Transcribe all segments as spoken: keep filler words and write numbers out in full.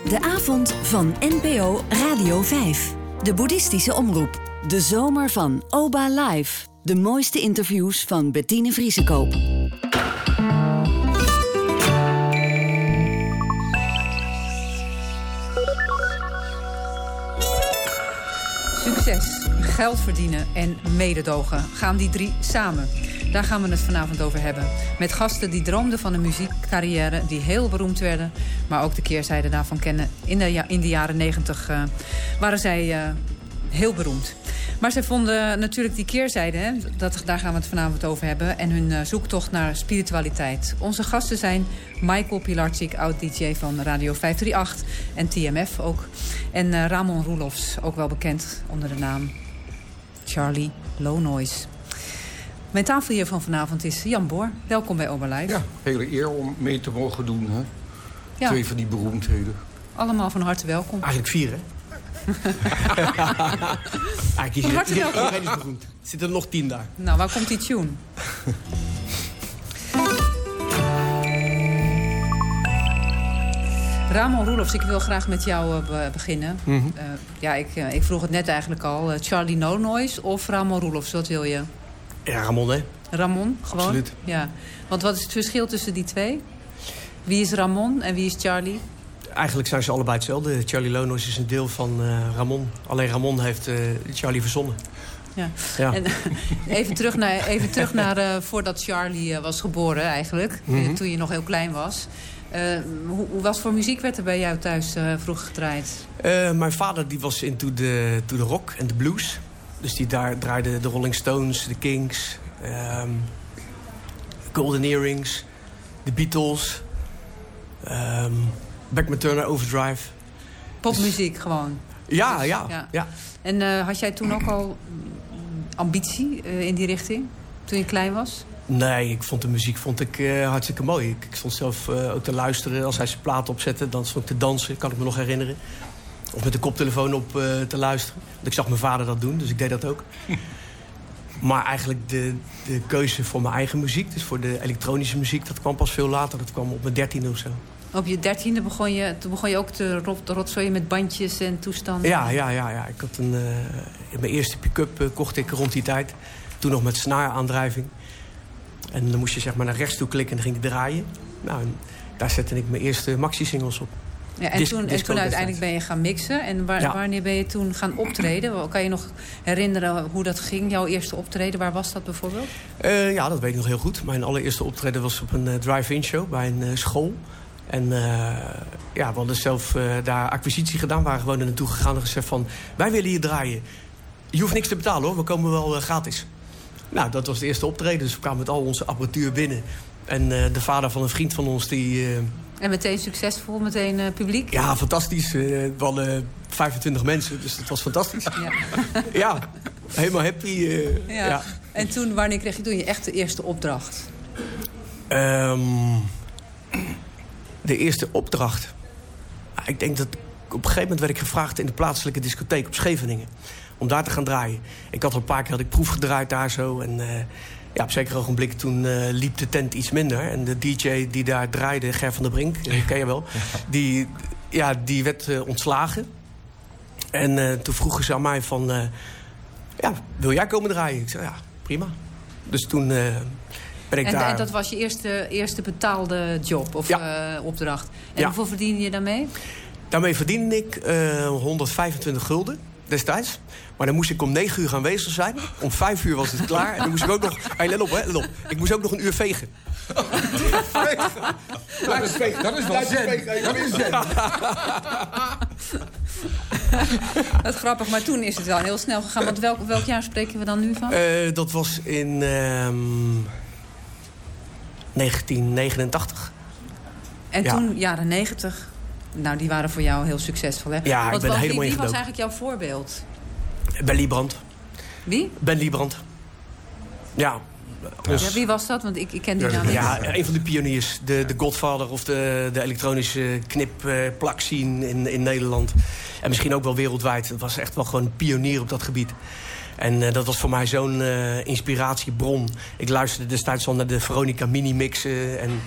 De avond van N P O Radio vijf. De boeddhistische omroep. De zomer van Oba Live. De mooiste interviews van Bettine Vriesekoop. Succes, geld verdienen en mededogen. Gaan die drie samen? Daar gaan we het vanavond over hebben. Met gasten die droomden van een muziekcarrière, die heel beroemd werden, maar ook de keerzijde daarvan kennen. In de, ja, in de jaren negentig uh, waren zij uh, heel beroemd. Maar zij vonden natuurlijk die keerzijde, hè, dat, daar gaan we het vanavond over hebben, en hun uh, zoektocht naar spiritualiteit. Onze gasten zijn Michael Pilarczyk, oud-D J van Radio vijf drie acht en T M F ook. En uh, Ramon Roelofs, ook wel bekend onder de naam Charlie Low Noise. Mijn tafel hier van vanavond is Jan Boor. Welkom bij Oberlive. Ja, hele eer om mee te mogen doen. Hè? Ja. Twee van die beroemdheden. Allemaal van harte welkom. Eigenlijk vier, hè? Eigenlijk is van harte welkom. Iedereen is beroemd. Er zitten er nog tien daar. Nou, waar komt die tune? Ramon Roelofs, ik wil graag met jou uh, be- beginnen. Mm-hmm. Uh, ja, ik, uh, ik vroeg het net eigenlijk al. Uh, Charlie No Noise of Ramon Roelofs, wat wil je? Ja, Ramon, hè? Ramon, gewoon? Absoluut. Ja. Want wat is het verschil tussen die twee? Wie is Ramon en wie is Charlie? Eigenlijk zijn ze allebei hetzelfde. Charlie Low Noise is een deel van uh, Ramon. Alleen Ramon heeft uh, Charlie verzonnen. Ja. Ja. En, even terug naar, even terug naar uh, voordat Charlie uh, was geboren eigenlijk. Mm-hmm. Toen je nog heel klein was. Uh, hoe, hoe was voor muziek werd er bij jou thuis uh, vroeger gedraaid? Uh, mijn vader die was into de, to de rock en de blues. Dus die daar draaide de Rolling Stones, de Kings, um, Golden Earrings, de Beatles, um, Beckman Turner Overdrive. Popmuziek dus, gewoon? Ja, dus, ja, ja. ja. En uh, had jij toen ook al ambitie uh, in die richting? Toen je klein was? Nee, ik vond de muziek vond ik, uh, hartstikke mooi. Ik, ik stond zelf uh, ook te luisteren. Als hij zijn plaat opzette, dan stond ik te dansen. Kan ik me nog herinneren. Of met de koptelefoon op uh, te luisteren. Want ik zag mijn vader dat doen, dus ik deed dat ook. Maar eigenlijk de, de keuze voor mijn eigen muziek, dus voor de elektronische muziek, dat kwam pas veel later. Dat kwam op mijn dertiende of zo. Op je dertiende begon je, toen begon je ook te, rot, te rotzooien met bandjes en toestanden? Ja, ja, ja, ja. Ik had een, uh, mijn eerste pick-up uh, kocht ik rond die tijd. Toen nog met snaaraandrijving. En dan moest je zeg maar naar rechts toe klikken en dan ging die draaien. Nou, en daar zette ik mijn eerste maxi-singles op. Ja, en, Dis- toen, en toen uiteindelijk ben je gaan mixen. En waar, ja. wanneer ben je toen gaan optreden? Kan je nog herinneren hoe dat ging, jouw eerste optreden? Waar was dat bijvoorbeeld? Uh, ja, dat weet ik nog heel goed. Mijn allereerste optreden was op een uh, drive-in show bij een uh, school. En uh, ja, we hadden zelf uh, daar acquisitie gedaan. We waren gewoon er naartoe gegaan en gezegd van, wij willen hier draaien. Je hoeft niks te betalen hoor, we komen wel uh, gratis. Nou, dat was de eerste optreden. Dus we kwamen met al onze apparatuur binnen. En uh, de vader van een vriend van ons die... Uh, En meteen succesvol, meteen uh, publiek? Ja, fantastisch. Uh, we hadden uh, vijfentwintig mensen, dus dat was fantastisch. Ja, ja helemaal happy. Uh, ja. Ja. En toen, wanneer kreeg je toen je echt de eerste opdracht? Um, de eerste opdracht? Ik denk dat... Op een gegeven moment werd ik gevraagd in de plaatselijke discotheek op Scheveningen. Om daar te gaan draaien. Ik had al een paar keer had ik proef gedraaid daar zo. En uh, ja, op zeker ogenblik toen uh, liep de tent iets minder. En de D J die daar draaide, Ger van der Brink, die ken je wel. Die, ja, die werd uh, ontslagen. En uh, toen vroegen ze aan mij van... Uh, ja, wil jij komen draaien? Ik zei, ja, prima. Dus toen uh, ben ik en, daar... En dat was je eerste, eerste betaalde job of ja. uh, opdracht. En ja. hoeveel verdiende je daarmee? Daarmee verdiende ik uh, honderdvijfentwintig gulden destijds. Maar dan moest ik om negen uur aanwezig zijn. Om vijf uur was het klaar. En dan moest ik ook nog... Hey, let op, hè, let op. Ik moest ook nog een uur vegen. Dat is vegen. Dat is wel zen. Dat is zen. Dat is grappig, maar toen is het wel heel snel gegaan. Want welk, welk jaar spreken we dan nu van? Uh, dat was in um, negentien negenentachtig. En ja. toen, jaren negentig... Nou, die waren voor jou heel succesvol, hè? Ja, Want ik ben wat, helemaal wie, wie was ingedoken. eigenlijk jouw voorbeeld? Ben Liebrand. Wie? Ben Liebrand. Ja. Ons... ja. Wie was dat? Want ik, ik ken die naam niet. Ja, een van de pioniers. De, de Godfather of de, de elektronische knip-plak scene in, in Nederland. En misschien ook wel wereldwijd. Het was echt wel gewoon een pionier op dat gebied. En uh, dat was voor mij zo'n uh, inspiratiebron. Ik luisterde destijds al naar de Veronica Mini-mixen en...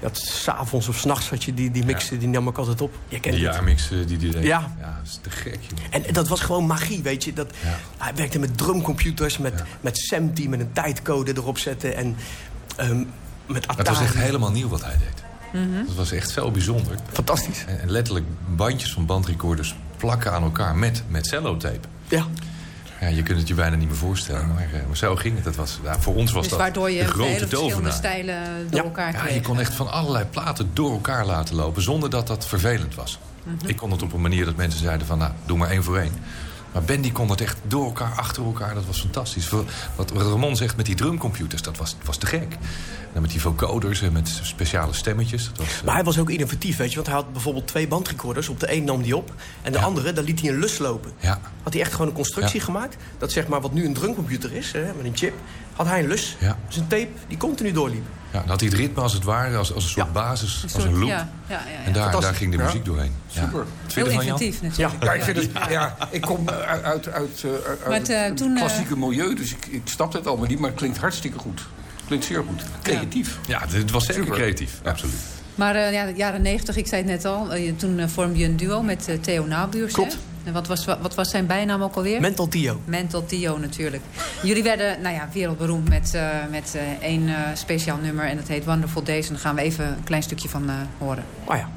Dat 's avonds of 's nachts had je die, die mixen, ja. die nam ik altijd op. Je kent die jaarmixen die die deed. Ja. Ja, dat is te gek, joh. En dat was gewoon magie, weet je. Dat, ja. Hij werkte met drumcomputers, met, ja. met SAMTie, met een tijdcode erop zetten. En um, met Atari. Het was echt helemaal nieuw wat hij deed. Mm-hmm. Dat was echt zo bijzonder. Fantastisch. En, en letterlijk bandjes van bandrecorders plakken aan elkaar met, met cellotape. Ja. Ja, je kunt het je bijna niet meer voorstellen, maar, uh, maar zo ging het. Dat was, ja, voor ons was dus dat waardoor je de grote hele verschillende tovenaar. stijlen door ja. elkaar kreeg. Ja, je kon echt van allerlei platen door elkaar laten lopen zonder dat dat vervelend was. Mm-hmm. Ik kon het op een manier dat mensen zeiden van, nou, doe maar één voor één. Maar Ben die kon het echt door elkaar, achter elkaar. Dat was fantastisch. Wat Ramon zegt met die drumcomputers, dat was, was te gek. En met die vocoders en met speciale stemmetjes. Dat was, uh... Maar hij was ook innovatief, weet je. Want hij had bijvoorbeeld twee bandrecorders. Op de een nam hij op. En de ja. andere, daar liet hij een lus lopen. Ja. Had hij echt gewoon een constructie ja. gemaakt. Dat zeg maar wat nu een drumcomputer is, hè, met een chip. Had hij een lus. Ja. Dus een tape die continu doorliep. Ja, dan had hij het ritme als het ware, als, als een soort ja. basis, een soort, als een loop. Ja, ja, ja, ja. En daar, daar ging de muziek ja. doorheen. Super. Ja. Heel inventief natuurlijk. Ja, ja, ik, vind het, ja, ik kom uit, uit, uit, uit maar, uh, het toen, klassieke milieu, dus ik, ik snap het allemaal niet. Maar het klinkt hartstikke goed. Het klinkt zeer goed. Creatief. Ja, ja het was zeker Super. creatief. Ja. Absoluut. Maar uh, ja, de jaren negentig, ik zei het net al. Uh, toen uh, vormde je een duo met uh, Theo Nabuurs. Klopt. En wat was, wat was zijn bijnaam ook alweer? Mental Theo. Mental Theo natuurlijk. Jullie werden nou ja, wereldberoemd met, uh, met uh, één uh, speciaal nummer. En dat heet Wonderful Days. En daar gaan we even een klein stukje van uh, horen. Oh ja.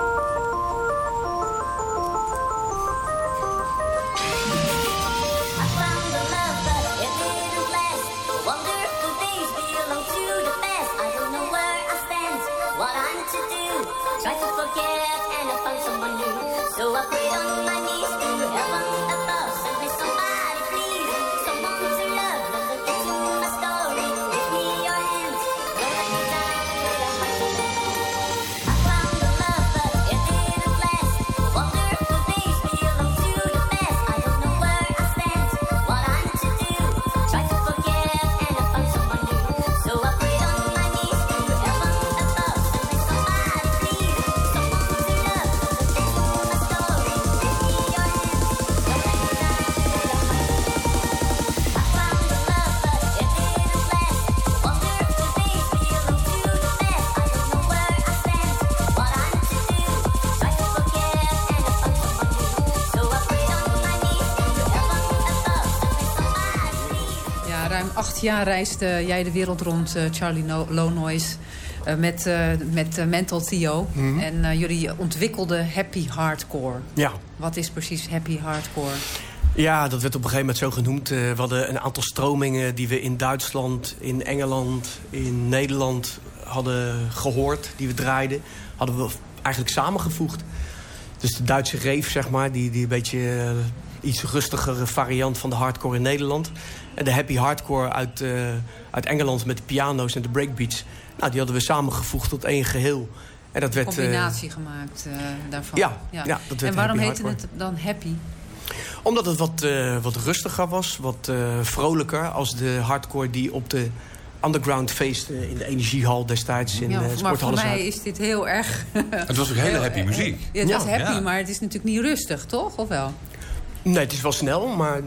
Acht jaar reisde jij de wereld rond, uh, Charlie no- Low Noise, uh, met, uh, met uh, Mental Theo. Mm-hmm. En uh, jullie ontwikkelden happy hardcore. Ja. Wat is precies happy hardcore? Ja, dat werd op een gegeven moment zo genoemd. Uh, we hadden een aantal stromingen die we in Duitsland, in Engeland, in Nederland hadden gehoord. Die we draaiden. Hadden we eigenlijk samengevoegd. Dus de Duitse rave, zeg maar, die, die een beetje uh, iets rustigere variant van de hardcore in Nederland. En de happy hardcore uit, uh, uit Engeland met de piano's en de breakbeats. Nou, die hadden we samengevoegd tot één geheel. En dat werd, een combinatie uh, gemaakt uh, daarvan. Ja, ja. ja dat werd en waarom heette hardcore. het dan happy? Omdat het wat, uh, wat rustiger was, wat uh, vrolijker als de hardcore die op de underground feesten in de Energiehal destijds in ja, uh, maar voor mij Zuid. is dit heel erg... Het was ook hele happy muziek. Ja, het ja. was happy, ja. maar het is natuurlijk niet rustig, toch? Of wel? Nee, het is wel snel, maar...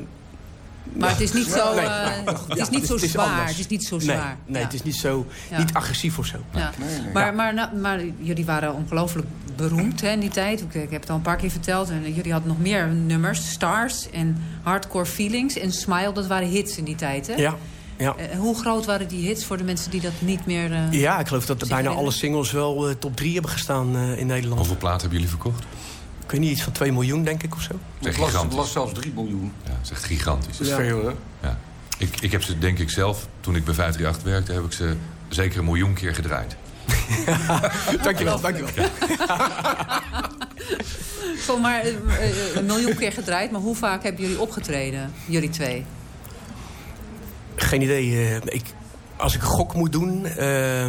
Maar het is niet zo, nee, uh, nee, het is ja, niet zo het is zwaar. anders. Het is niet zo Nee, zwaar. nee ja. het is niet zo, ja. niet agressief of zo. Ja. Nee, nee. Maar, Ja. maar, maar, maar jullie waren ongelooflijk beroemd hè, in die tijd. Ik, ik heb het al een paar keer verteld. En jullie hadden nog meer nummers. Stars en Hardcore Feelings en Smile. Dat waren hits in die tijd, hè? Ja, ja. Uh, hoe groot waren die hits voor de mensen die dat niet meer... Uh, ja, ik geloof dat er bijna herinneren? alle singles wel uh, top drie hebben gestaan uh, in Nederland. Hoeveel platen hebben jullie verkocht? Ik weet niet, iets van twee miljoen, denk ik, of zo. Dat Het was, was zelfs drie miljoen. Ja, dat is echt gigantisch. Dat is Ja. veel, hè? Ja. Ik, ik heb ze, denk ik zelf, toen ik bij vijf drie acht werkte... heb ik ze zeker een miljoen keer gedraaid. Dankjewel, dankjewel. Ja. Zo maar uh, uh, een miljoen keer gedraaid. Maar hoe vaak hebben jullie opgetreden, jullie twee? Geen idee. Uh, ik, als ik een gok moet doen... Uh,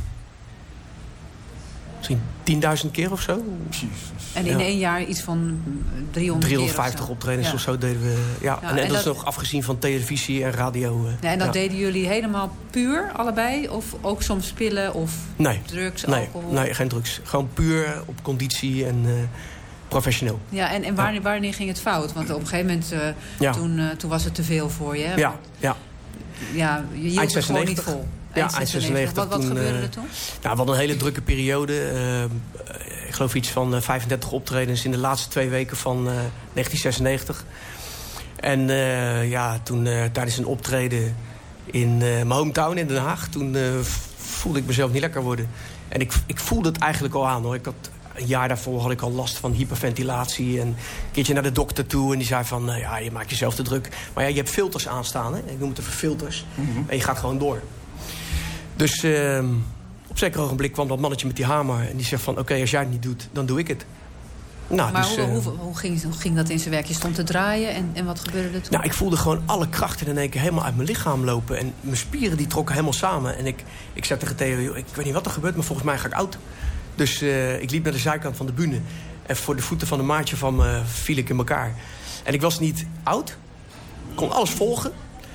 misschien tienduizend keer of zo. Jezus. En in Ja. één jaar iets van driehonderd driehonderdvijftig keer of zo. optredens Ja. of zo deden we. Ja. Ja, en, en, en dat is dat- nog afgezien van televisie en radio. Uh, Ja, en dat ja. deden jullie helemaal puur, allebei? Of ook soms pillen of Nee. drugs, Nee, alcohol? nee, geen drugs. Gewoon puur op conditie en uh, professioneel. Ja, en, en wanneer, wanneer ging het fout? Want op een gegeven moment, uh, Ja. toen, uh, toen was het te veel voor je. Hè? Ja, ja. Ja, je hield Eind het gewoon niet zesennegentig. vol. Ja, eind zesennegentig. Wat, wat toen, gebeurde uh, er toen? Nou, we hadden een hele drukke periode. Uh, ik geloof iets van uh, vijfendertig optredens in de laatste twee weken van uh, negentien zesennegentig. En uh, ja, toen uh, tijdens een optreden in uh, mijn hometown in Den Haag... toen uh, voelde ik mezelf niet lekker worden. En ik, ik voelde het eigenlijk al aan, hoor. Ik had, een jaar daarvoor had ik al last van hyperventilatie. En een keertje naar de dokter toe. En die zei van, uh, ja, je maakt jezelf te druk. Maar ja, je hebt filters aanstaan, hè. Ik noem het even filters. Mm-hmm. En je gaat gewoon door. Dus uh, op zeker ogenblik kwam dat mannetje met die hamer. En die zegt van, oké, okay, als jij het niet doet, dan doe ik het. Nou, maar dus, hoe, uh, hoe, hoe, ging, hoe ging dat in zijn werk? Je stond te draaien en, en wat gebeurde er toen? Nou, ik voelde gewoon alle krachten in één keer helemaal uit mijn lichaam lopen. En mijn spieren die trokken helemaal samen. En ik, ik zei tegen Theo, ik weet niet wat er gebeurt, maar volgens mij ga ik oud. Dus uh, ik liep naar de zijkant van de bühne. En voor de voeten van een maatje van me viel ik in elkaar. En ik was niet oud. Ik kon alles volgen.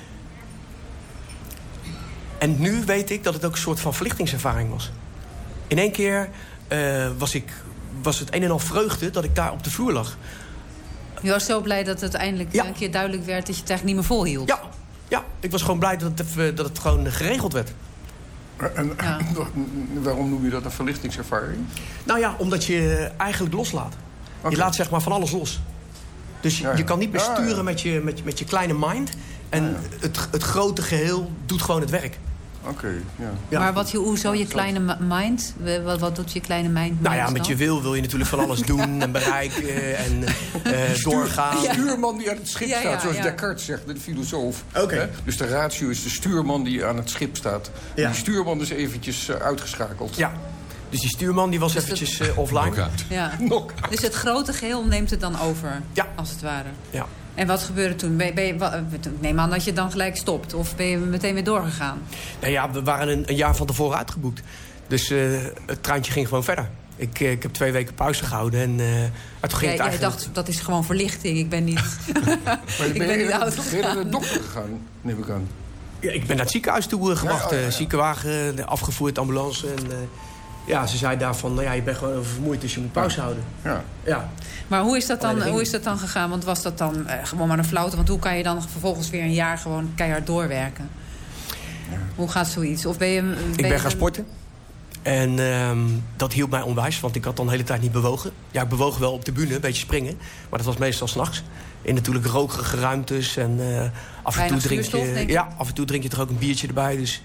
En nu weet ik dat het ook een soort van verlichtingservaring was. In één keer uh, was, ik, was het een en al vreugde dat ik daar op de vloer lag. Je was zo blij dat het eindelijk ja. een keer duidelijk werd dat je het eigenlijk niet meer volhield. Ja, ja. Ik was gewoon blij dat het, even, dat het gewoon geregeld werd. En ja. waarom noem je dat een verlichtingservaring? Nou ja, omdat je eigenlijk loslaat. Okay. Je laat zeg maar van alles los. Dus je, ja, ja. je kan niet meer sturen ja, ja. Met, je, met, je, met je kleine mind. En ja, ja. Het, het grote geheel doet gewoon het werk. Oké, okay, ja. ja. Maar wat je, hoezo je kleine mind? Wat, wat doet je kleine mind? Nou ja, met je wil wil je natuurlijk van alles doen en bereiken en uh, doorgaan. De stuurman die aan het schip ja, staat, ja, zoals ja. Descartes zegt, de filosoof. Okay. Dus de ratio is de stuurman die aan het schip staat. Ja. Die stuurman is eventjes uh, uitgeschakeld. Ja. Dus die stuurman die was dus eventjes uh, offline. Ja. Dus het grote geheel neemt het dan over, ja. als het ware. Ja. En wat gebeurde toen? Ben je, ben je, wat, neem aan dat je dan gelijk stopt. Of ben je meteen weer doorgegaan? Nou ja, we waren een, een jaar van tevoren uitgeboekt. Dus uh, het treintje ging gewoon verder. Ik, uh, ik heb twee weken pauze gehouden. En, uh, toen ging ja, het eigenlijk... Jij dacht, dat is gewoon verlichting. Ik ben niet, maar ik ben, ben niet oud gegaan. Ben je naar de dokter gegaan, neem ik aan? Ja, ik ben naar het ziekenhuis toe uh, gebracht. Ja, oh, ja, ja. Ziekenwagen, uh, afgevoerd, ambulance. En, uh, ja, ze zei daarvan, nou ja, je bent gewoon vermoeid, dus je moet pauze houden. Ja. Ja. Maar hoe is, dat dan, hoe is dat dan gegaan? Want was dat dan uh, gewoon maar een flauwte? Want hoe kan je dan vervolgens weer een jaar gewoon keihard doorwerken? Ja. Hoe gaat zoiets? Of ben je, ben ik ben je gaan een... sporten. En um, dat hielp mij onwijs, want ik had dan de hele tijd niet bewogen. Ja, ik bewoog wel op de bühne, een beetje springen. Maar dat was meestal 's nachts. In natuurlijk rokerige ruimtes. En uh, af, en toe drink je, ja, af en toe drink je toch ook een biertje erbij. Dus...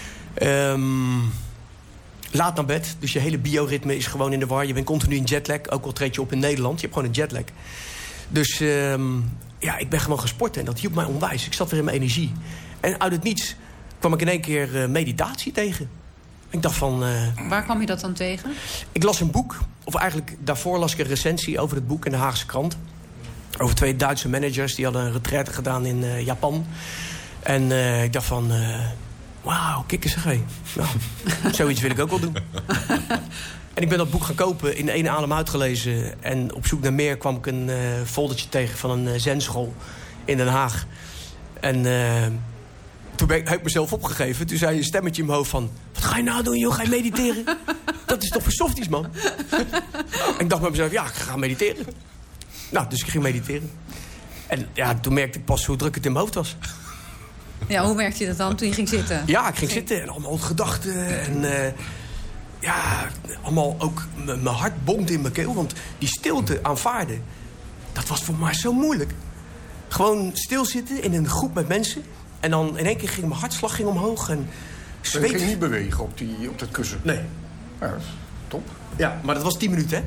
Um, laat naar bed, dus je hele bioritme is gewoon in de war. Je bent continu in jetlag, ook al treed je op in Nederland. Je hebt gewoon een jetlag. Dus um, ja, ik ben gewoon gaan sporten en dat hielp mij onwijs. Ik zat weer in mijn energie. En uit het niets kwam ik in één keer uh, meditatie tegen. Ik dacht van... Uh, Waar kwam je dat dan tegen? Ik las een boek, of eigenlijk daarvoor las ik een recensie over het boek in de Haagse krant. Over twee Duitse managers, die hadden een retraite gedaan in uh, Japan. En uh, ik dacht van... Uh, Wauw, kijk eens, hé. Nou, zoiets wil ik ook wel doen. En ik ben dat boek gaan kopen, in één adem uitgelezen. En op zoek naar meer kwam ik een uh, foldertje tegen van een uh, zenschool in Den Haag. En uh, toen ben ik, heb ik mezelf opgegeven. Toen zei een stemmetje in mijn hoofd van... Wat ga je nou doen, joh? Ga je mediteren? Dat is toch voor softies, man? En ik dacht bij mezelf, ja, ik ga mediteren. Nou, dus ik ging mediteren. En ja, toen merkte ik pas hoe druk het in mijn hoofd was. Ja, hoe merkte je dat dan toen je ging zitten? Ja, ik ging zitten en allemaal gedachten. En uh, ja, allemaal ook... Mijn hart bond in mijn keel. Want die stilte aanvaarden, dat was voor mij zo moeilijk. Gewoon stilzitten in een groep met mensen. En dan in één keer ging mijn hartslag ging omhoog. En zweet. Je ging niet bewegen op, die, op dat kussen? Nee. Ja, dat is top. Ja, maar dat was tien minuten, hè?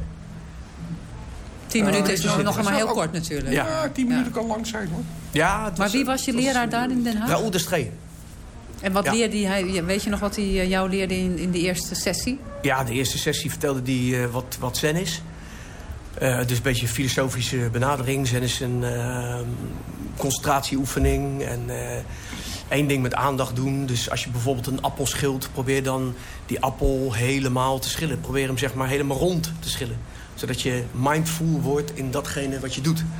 Tien minuten uh, is nog, nog maar heel ook, kort natuurlijk. Ja, ja tien minuten ja. kan lang zijn, hoor. Ja, het maar was, wie was je leraar was, daar in Den Haag? Raoul de Stree. En wat ja. leerde hij? Weet je nog wat hij jou leerde in, in de eerste sessie? Ja, de eerste sessie vertelde hij uh, wat, wat zen is. Uh, dus een beetje een filosofische benadering. Zen is een uh, concentratieoefening. En uh, één ding met aandacht doen. Dus als je bijvoorbeeld een appel schilt, probeer dan die appel helemaal te schillen. Probeer hem zeg maar helemaal rond te schillen. Zodat je mindful wordt in datgene wat je doet.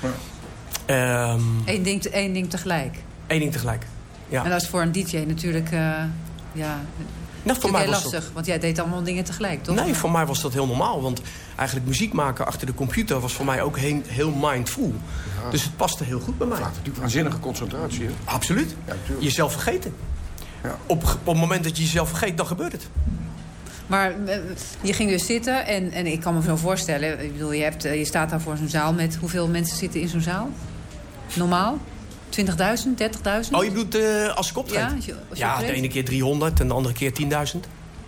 Ja. Um, Eén ding, één ding tegelijk? Eén ding tegelijk, ja. En dat is voor een D J natuurlijk... Uh, ja, nou, voor mij was lastig, dat... want jij deed allemaal dingen tegelijk, toch? Nee, voor mij was dat heel normaal. Want eigenlijk muziek maken achter de computer was voor mij ook heel, heel mindful. Ja. Dus het paste heel goed bij mij. Het vraagt natuurlijk waanzinnige concentratie, hè? Absoluut. Ja, jezelf vergeten. Ja. Op, op het moment dat je jezelf vergeet, dan gebeurt het. Maar uh, je ging dus zitten en, en ik kan me zo voorstellen... Ik bedoel, je, hebt, uh, je staat daar voor zo'n zaal met... Hoeveel mensen zitten in zo'n zaal? Normaal? twintigduizend, dertigduizend? Oh, je bedoelt uh, als ik optreed? Ja, als je, als je ja optreedt? de ene keer driehonderd en de andere keer tienduizend.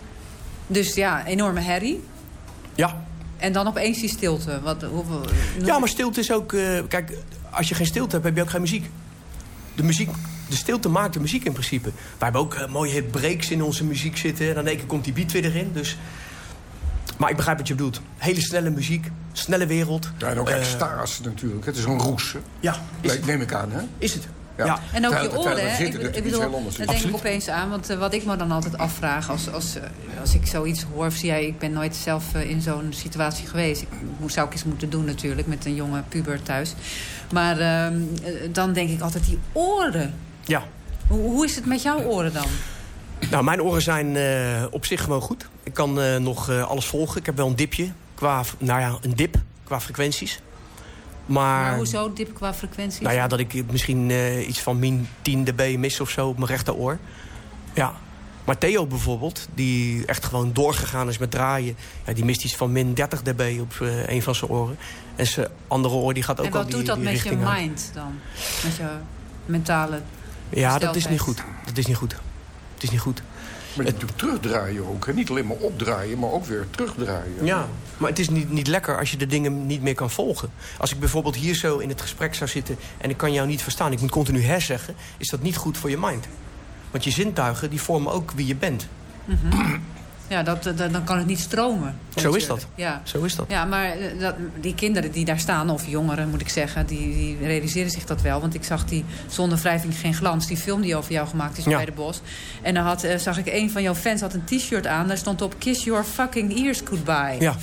Dus ja, enorme herrie. Ja. En dan opeens die stilte. Wat, hoeveel, Ja, maar stilte is ook... Uh, kijk, als je geen stilte hebt, heb je ook geen muziek. De muziek... De stilte maakt de muziek in principe. Wij hebben ook uh, mooie breaks in onze muziek zitten. En dan één keer komt die beat weer erin. Dus... Maar ik begrijp wat je bedoelt. Hele snelle muziek. Snelle wereld. Ja, en ook uh, extase natuurlijk. Het is een roes. Ja. Is neem ik aan, hè? Is het. Ja. Ja. En ook Terwijl- je oren, terwijl er hè? zitten Ik, ik natuurlijk bedoel, iets heel daar anders in. denk ik opeens aan. Want uh, wat ik me dan altijd afvraag... Als, als, uh, als ik zoiets hoor of zie jij... Ik ben nooit zelf uh, in zo'n situatie geweest. Ik moest, zou ik eens moeten doen natuurlijk. Met een jonge puber thuis. Maar uh, dan denk ik altijd die oren. Ja. Hoe, hoe is het met jouw oren dan? Nou, mijn oren zijn uh, op zich gewoon goed. Ik kan uh, nog uh, alles volgen. Ik heb wel een dipje. Qua, nou ja, een dip qua frequenties. Maar, Maar hoezo dip qua frequenties? Nou ja, dat ik misschien uh, iets van min tien dB mis of zo op mijn rechteroor. Ja. Maar Theo bijvoorbeeld, die echt gewoon doorgegaan is met draaien... Ja, die mist iets van min dertig dB op uh, een van zijn oren. En zijn andere oor die gaat ook en al wat die, doet dat die met je richting aan. mind dan? Met je mentale... Ja, dat is gesteldheid? niet goed. Dat is niet goed. Het is niet goed. Maar je natuurlijk terugdraaien ook. Hè? Niet alleen maar opdraaien, maar ook weer terugdraaien. Ja, maar het is niet, niet lekker als je de dingen niet meer kan volgen. Als ik bijvoorbeeld hier zo in het gesprek zou zitten... en ik kan jou niet verstaan, ik moet continu herzeggen... is dat niet goed voor je mind. Want je zintuigen die vormen ook wie je bent. Mm-hmm. Ja, dat, dat, dan kan het niet stromen. Zo is dat. Ja. Zo is dat. Ja, maar dat, die kinderen die daar staan, of jongeren moet ik zeggen... Die, die realiseren zich dat wel. Want ik zag die Zonder wrijving geen glans. Die film die over jou gemaakt is Ja. bij de Bos. En dan had, uh, zag ik een van jouw fans had een t-shirt aan. Daar stond op Kiss Your Fucking Ears Goodbye. Ja.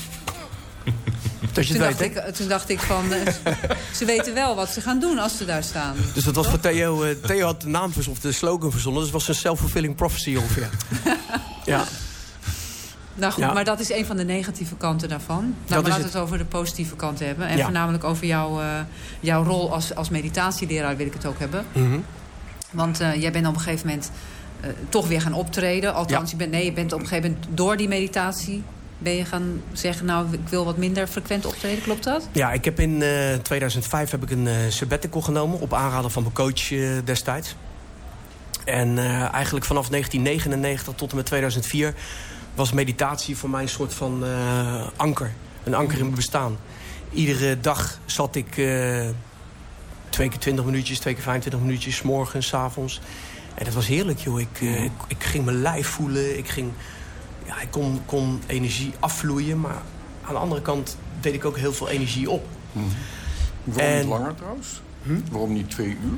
Dat je Toen het dacht, weet, hè? ik, toen dacht ik van... Uh, ze weten wel wat ze gaan doen als ze daar staan. Dus dat was voor Theo... Uh, Theo had de naam verzonnen, of de slogan verzonnen. Dus het was een self-fulfilling prophecy ongeveer. Ja. Nou goed, Ja. maar dat is een van de negatieve kanten daarvan. Nou, Dat maar is laten we het. het over de positieve kanten hebben. En Ja. voornamelijk over jouw, uh, jouw rol als, als meditatieleraar wil ik het ook hebben. Mm-hmm. Want uh, jij bent op een gegeven moment uh, toch weer gaan optreden. Althans, Ja. je bent, nee, je bent op een gegeven moment door die meditatie... ben je gaan zeggen, nou, ik wil wat minder frequent optreden. Klopt dat? Ja, ik heb in uh, tweeduizend vijf heb ik een uh, sabbatical genomen... op aanraden van mijn coach uh, destijds. En uh, eigenlijk vanaf negentien negenennegentig tot en met tweeduizend vier... was meditatie voor mij een soort van uh, anker. Een anker in mijn bestaan. Iedere dag zat ik uh, twee keer twintig minuutjes, twee keer vijfentwintig minuutjes... 's morgens, 's avonds. En dat was heerlijk, joh. Ik, uh, ik, ik ging mijn lijf voelen. Ik, ging, ja, ik kon, kon energie afvloeien. Maar aan de andere kant deed ik ook heel veel energie op. Mm-hmm. Waarom En- niet langer trouwens? Hm? Waarom niet twee uur?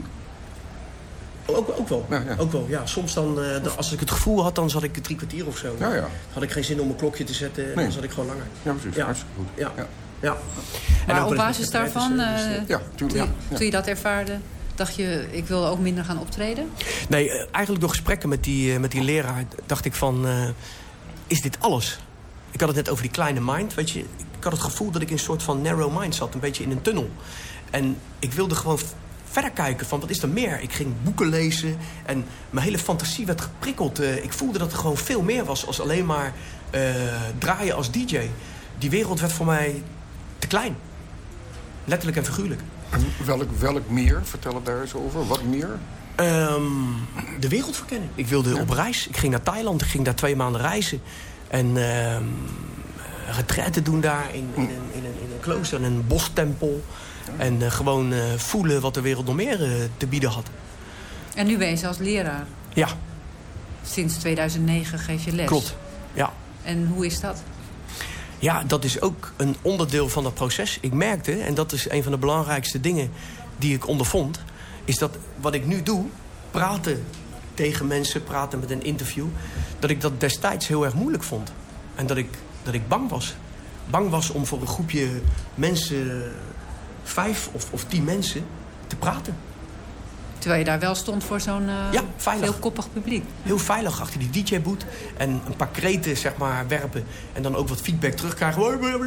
Ook, ook wel. Ja, ja. Ook wel, ja. Soms dan, uh, dan, als ik het gevoel had, dan zat ik drie kwartier of zo. Ja, ja. Had ik geen zin om een klokje te zetten. Nee. Dan zat ik gewoon langer. Ja, precies. Ja. Hartstikke goed. Ja. Ja. Ja. Maar ook op wel eens basis met daarvan, retretes, uh, dus, uh, Ja, toen, tuurlijk. je, Ja. toen je dat ervaarde... dacht je, ik wil ook minder gaan optreden? Nee, uh, eigenlijk door gesprekken met die, uh, met die leraar dacht ik van... Uh, is dit alles? Ik had het net over die kleine mind, weet je. Ik had het gevoel dat ik in een soort van narrow mind zat. Een beetje in een tunnel. En ik wilde gewoon v- verder kijken van, wat is er meer? Ik ging boeken lezen en mijn hele fantasie werd geprikkeld. Uh, ik voelde dat er gewoon veel meer was als alleen maar uh, draaien als D J. Die wereld werd voor mij te klein. Letterlijk en figuurlijk. En welk, welk meer? Vertel het daar eens over. Wat meer? Um, de wereld verkennen. Ik wilde Ja. op reis. Ik ging naar Thailand. Ik ging daar twee maanden reizen. En um, retraite doen daar in, in, een, in, een, in een klooster, in een bostempel. En uh, gewoon uh, voelen wat de wereld nog meer uh, te bieden had. En nu ben je zelfs leraar. Ja, Sinds tweeduizend negen geef je les. klopt. Ja. En hoe is dat? Ja, dat is ook een onderdeel van dat proces. Ik merkte, en dat is een van de belangrijkste dingen die ik ondervond... is dat wat ik nu doe, praten tegen mensen, praten met een interview... dat ik dat destijds heel erg moeilijk vond. En dat ik, dat ik bang was. Bang was om voor een groepje mensen, vijf of, of tien mensen, te praten. Terwijl je daar wel stond voor zo'n uh, Ja, veilig. veelkoppig publiek. Heel veilig achter die D J-boot. En een paar kreten, zeg maar, werpen. En dan ook wat feedback terugkrijgen.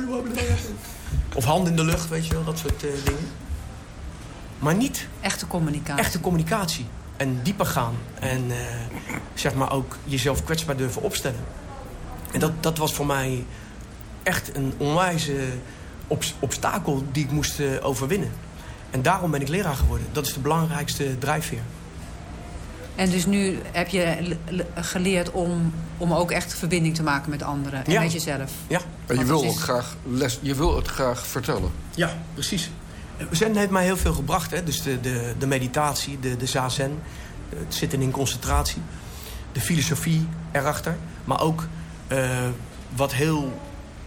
Of hand in de lucht, weet je wel. Dat soort uh, dingen. Maar niet Echte communicatie. echte communicatie. En dieper gaan. En uh, zeg maar ook jezelf kwetsbaar durven opstellen. En dat, dat was voor mij echt een onwijze ob- obstakel die ik moest uh, overwinnen. En daarom ben ik leraar geworden. Dat is de belangrijkste drijfveer. En dus nu heb je geleerd om, om ook echt verbinding te maken met anderen en ja. met jezelf. Ja. En je wil, is... ook graag les, je wil het graag vertellen. Ja, precies. Zen heeft mij heel veel gebracht. Hè? Dus de, de, de meditatie, de, de zazen, het zitten in concentratie. De filosofie erachter. Maar ook uh, wat, heel,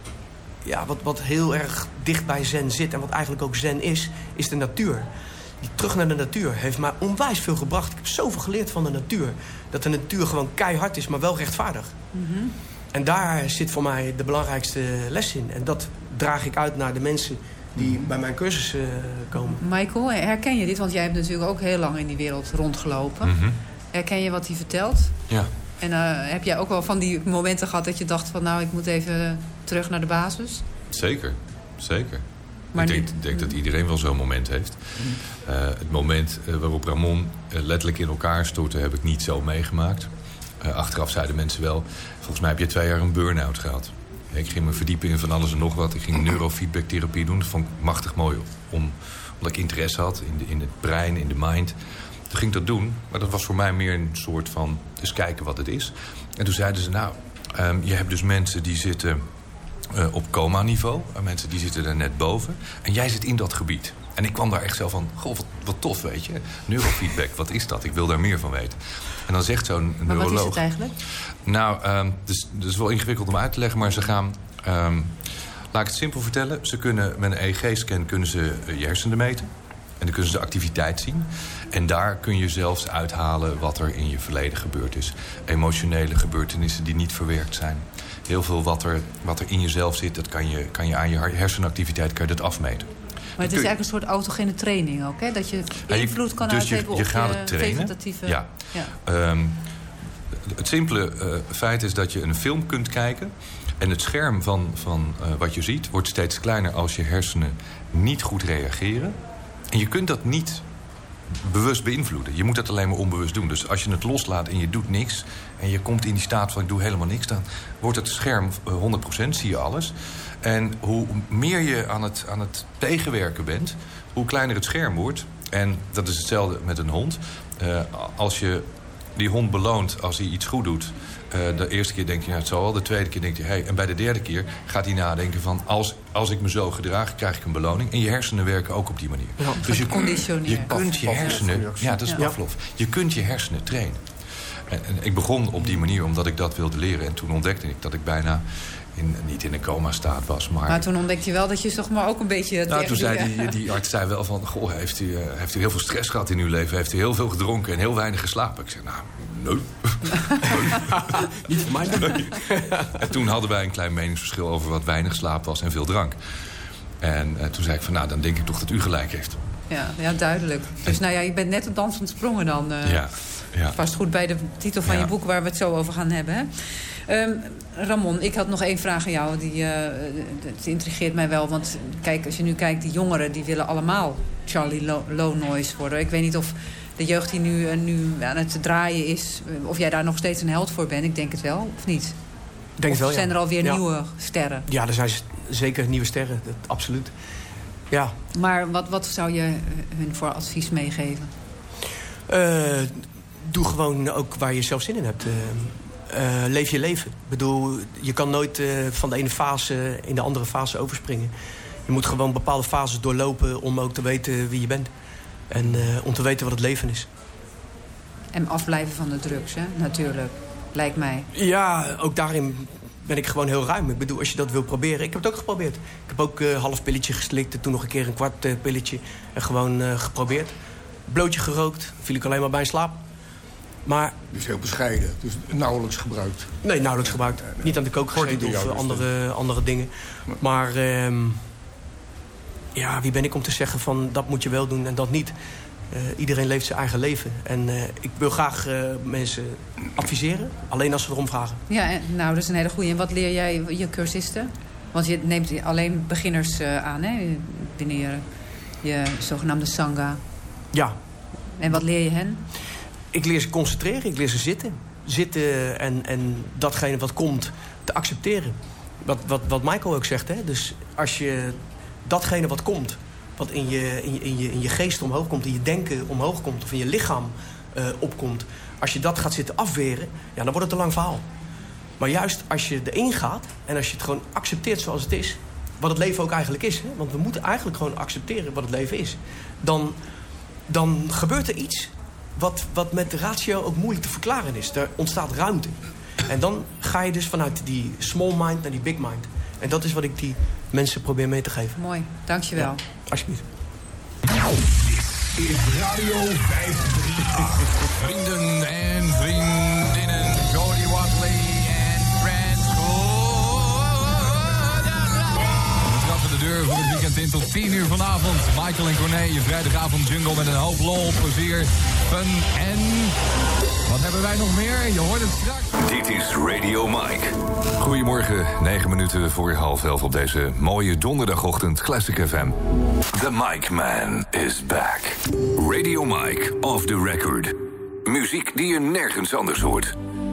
ja, wat, wat heel erg dicht bij zen zit... en wat eigenlijk ook zen is, is de natuur. Die terug naar de natuur heeft mij onwijs veel gebracht. Ik heb zoveel geleerd van de natuur. Dat de natuur gewoon keihard is, maar wel rechtvaardig. Mm-hmm. En daar zit voor mij de belangrijkste les in. En dat draag ik uit naar de mensen die bij mijn cursus uh, komen. Michael, herken je dit? Want jij hebt natuurlijk ook heel lang in die wereld rondgelopen. Mm-hmm. Herken je wat hij vertelt? Ja. En uh, heb jij ook wel van die momenten gehad dat je dacht van... nou, ik moet even terug naar de basis? Zeker, zeker. Maar ik denk, niet... denk dat iedereen wel zo'n moment heeft. Uh, het moment uh, waarop Ramon uh, letterlijk in elkaar stortte... heb ik niet zo meegemaakt. Uh, achteraf zeiden mensen wel... volgens mij heb je twee jaar een burn-out gehad. Ik ging me verdiepen in van alles en nog wat. Ik ging neurofeedbacktherapie doen. Dat vond ik machtig mooi. Om, omdat ik interesse had in, de, in het brein, in de mind. Toen ging ik dat doen. Maar dat was voor mij meer een soort van... eens kijken wat het is. En toen zeiden ze... nou, um, je hebt dus mensen die zitten... Uh, op coma-niveau. Uh, mensen die zitten er net boven. En jij zit in dat gebied. En ik kwam daar echt zo van... goh, wat, wat tof, weet je. Neurofeedback, wat is dat? Ik wil daar meer van weten. En dan zegt zo'n maar neuroloog... wat is het eigenlijk? Nou, um, dus, dat is wel ingewikkeld om uit te leggen. Maar ze gaan... Um, laat ik het simpel vertellen. Ze kunnen met een E E G-scan kunnen ze je hersenen meten. En dan kunnen ze de activiteit zien. En daar kun je zelfs uithalen wat er in je verleden gebeurd is. Emotionele gebeurtenissen die niet verwerkt zijn. Heel veel wat er, wat er in jezelf zit, dat kan je, kan je aan je hersenactiviteit kan je dat afmeten. Maar het is eigenlijk een soort autogene training ook, hè? Dat je invloed kan dus uitgeven je, je op gaat je het trainen. vegetatieve... Ja. Ja. Um, het simpele uh, feit is dat je een film kunt kijken... en het scherm van, van uh, wat je ziet wordt steeds kleiner... als je hersenen niet goed reageren. En je kunt dat niet bewust beïnvloeden. Je moet dat alleen maar onbewust doen. Dus als je het loslaat en je doet niks... en je komt in die staat van ik doe helemaal niks... dan wordt het scherm honderd procent, zie je alles. En hoe meer je aan het, aan het tegenwerken bent... hoe kleiner het scherm wordt. En dat is hetzelfde met een hond. Uh, als je die hond beloont als hij iets goed doet... Uh, de eerste keer denk je, nou, het zal wel. De tweede keer denk je, hey. En bij de derde keer gaat hij nadenken van... Als, als ik me zo gedraag, krijg ik een beloning. En je hersenen werken ook op die manier. Ja, dus je, je kunt je hersenen... Ja, dat is Pavlov. Je kunt je hersenen trainen. En, en ik begon op die manier omdat ik dat wilde leren. En toen ontdekte ik dat ik bijna... In, niet in een coma-staat was, maar... Maar toen ontdekte je wel dat je toch maar ook een beetje... Nou, toen zei die, die, die arts zei wel van... Goh, heeft u, uh, heeft u heel veel stress gehad in uw leven? Heeft u heel veel gedronken en heel weinig geslapen? Ik zei, nou, nee. Niet voor mij. Nee. En toen hadden wij een klein meningsverschil over wat weinig slaap was en veel drank. En uh, toen zei ik van, nou, dan denk ik toch dat u gelijk heeft. Ja, ja duidelijk. Dus en, nou ja, je bent net op dansend sprongen dan. Uh, ja, ja. Past goed bij de titel van ja. je boek waar we het zo over gaan hebben, hè? Um, Ramon, ik had nog één vraag aan jou. Die, uh, het intrigeert mij wel. Want kijk, als je nu kijkt, die jongeren... die willen allemaal Charlie Lo- Low Noise worden. Ik weet niet of de jeugd die nu, uh, nu aan het draaien is... of jij daar nog steeds een held voor bent. Ik denk het wel, of niet? Ik denk of het wel, zijn ja. er alweer ja. nieuwe sterren? Ja, er zijn zeker nieuwe sterren. Dat, absoluut. Ja. Maar wat, wat zou je hun voor advies meegeven? Uh, doe gewoon ook waar je zelf zin in hebt. Uh, Uh, leef je leven. Ik bedoel, je kan nooit uh, van de ene fase in de andere fase overspringen. Je moet gewoon bepaalde fases doorlopen om ook te weten wie je bent. En uh, om te weten wat het leven is. En afblijven van de drugs, hè? Natuurlijk. Lijkt mij. Ja, ook daarin ben ik gewoon heel ruim. Ik bedoel, als je dat wil proberen... Ik heb het ook geprobeerd. Ik heb ook een uh, half pilletje geslikt en toen nog een keer een kwart uh, pilletje. En gewoon uh, geprobeerd. Blootje gerookt. Viel ik alleen maar bij in slaap. Maar, dus heel bescheiden. Dus nauwelijks gebruikt. Nee, nauwelijks gebruikt. Niet aan de kook gezeten of andere, andere dingen. Maar um, ja, wie ben ik om te zeggen van dat moet je wel doen en dat niet. Uh, iedereen leeft zijn eigen leven. En uh, ik wil graag uh, mensen adviseren. Alleen als ze erom vragen. Ja, nou, dat is een hele goeie. En wat leer jij je cursisten? Want je neemt alleen beginners uh, aan, hè? Binnen je, je zogenaamde Sangha. Ja. En wat leer je hen? ik leer ze concentreren, ik leer ze zitten. Zitten en, en datgene wat komt te accepteren. Wat, wat, wat Michael ook zegt, hè. Dus als je datgene wat komt, wat in je, in je, in je, in je geest omhoog komt, in je denken omhoog komt, of in je lichaam uh, opkomt, als je dat gaat zitten afweren, ja, dan wordt het een lang verhaal. Maar juist als je erin gaat en als je het gewoon accepteert zoals het is, wat het leven ook eigenlijk is, hè, want we moeten eigenlijk gewoon accepteren wat het leven is, dan, dan gebeurt er iets wat, wat met de ratio ook moeilijk te verklaren is. Er ontstaat ruimte. En dan ga je dus vanuit die small mind naar die big mind. En dat is wat ik die mensen probeer mee te geven. Mooi, dankjewel. Ja, alsjeblieft. Dit is Radio vijfhonderdachtig. Vrienden en vriendinnen, Jody Watley en Friends. We trappen de deur voor het weekend in tot tien uur vanavond. Michael en Corné, je vrijdagavond jungle met een hoop lol, plezier, fun en... Wat hebben wij nog meer? Je hoort het straks. Dit is Radio Mike. Goedemorgen, negen minuten voor half elf op deze mooie donderdagochtend. Classic F M. The Mike Man is back. Radio Mike, off the record. Muziek die je nergens anders hoort.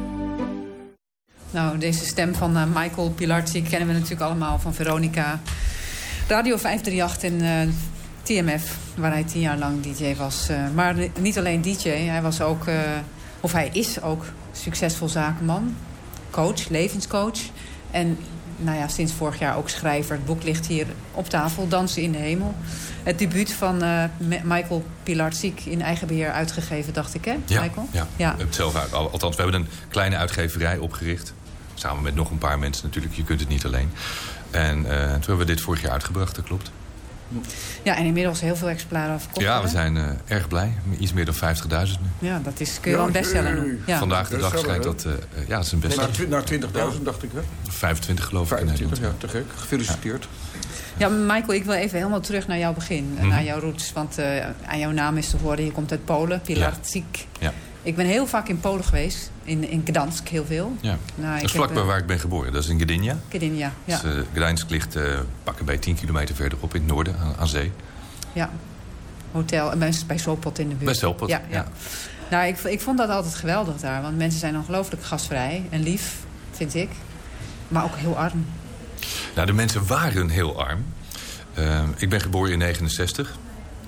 Nou, deze stem van uh, Michael Pilarczyk kennen we natuurlijk allemaal van Veronica. Radio vijfhonderdachtig en uh, T M F, waar hij tien jaar lang D J was. Uh, maar niet alleen D J, hij was ook... Uh, Of hij is ook succesvol zakenman, coach, levenscoach. En nou ja, sinds vorig jaar ook schrijver. Het boek ligt hier op tafel, Dansen in de Hemel. Het debuut van uh, Michael Pilarczyk in eigen beheer uitgegeven, dacht ik, hè, ja, Michael? Ja, ja, we hebben het zelf uit. Althans, we hebben een kleine uitgeverij opgericht. Samen met nog een paar mensen natuurlijk, je kunt het niet alleen. En uh, toen hebben we dit vorig jaar uitgebracht, dat klopt. Ja, en inmiddels heel veel exemplaren verkocht. Ja, we zijn uh, erg blij. Iets meer dan vijftigduizend nu. Ja, dat is, kun je wel een bestseller noemen. Ja. Vandaag de dag schijnt dat... Uh, ja, dat is een bestseller. Naar, naar twintigduizend dacht ik, hè? vijfentwintig geloof ik in Nederland. Ja, te gek. Gefeliciteerd. Ja, Michael, ik wil even helemaal terug naar jouw begin. Mm-hmm. Naar jouw roots. Want uh, aan jouw naam is te horen, je komt uit Polen. Pilarczyk. Ja. Ik ben heel vaak in Polen geweest. In, in Gdansk heel veel. Ja. Nou, dat is vlakbij uh, waar ik ben geboren. Dat is in Gdynia. Gdynia, ja. Dus, uh, Gdańsk ligt uh, pakken bij tien kilometer verderop in het noorden, aan, aan zee. Ja. Hotel. En bij, bij Sopot in de buurt. Bij Sopot, ja. ja. ja. Nou, ik, ik vond dat altijd geweldig daar. Want mensen zijn ongelooflijk gastvrij en lief, vind ik. Maar ook heel arm. Nou, de mensen waren heel arm. Uh, ik ben geboren in negentien negenenzestig.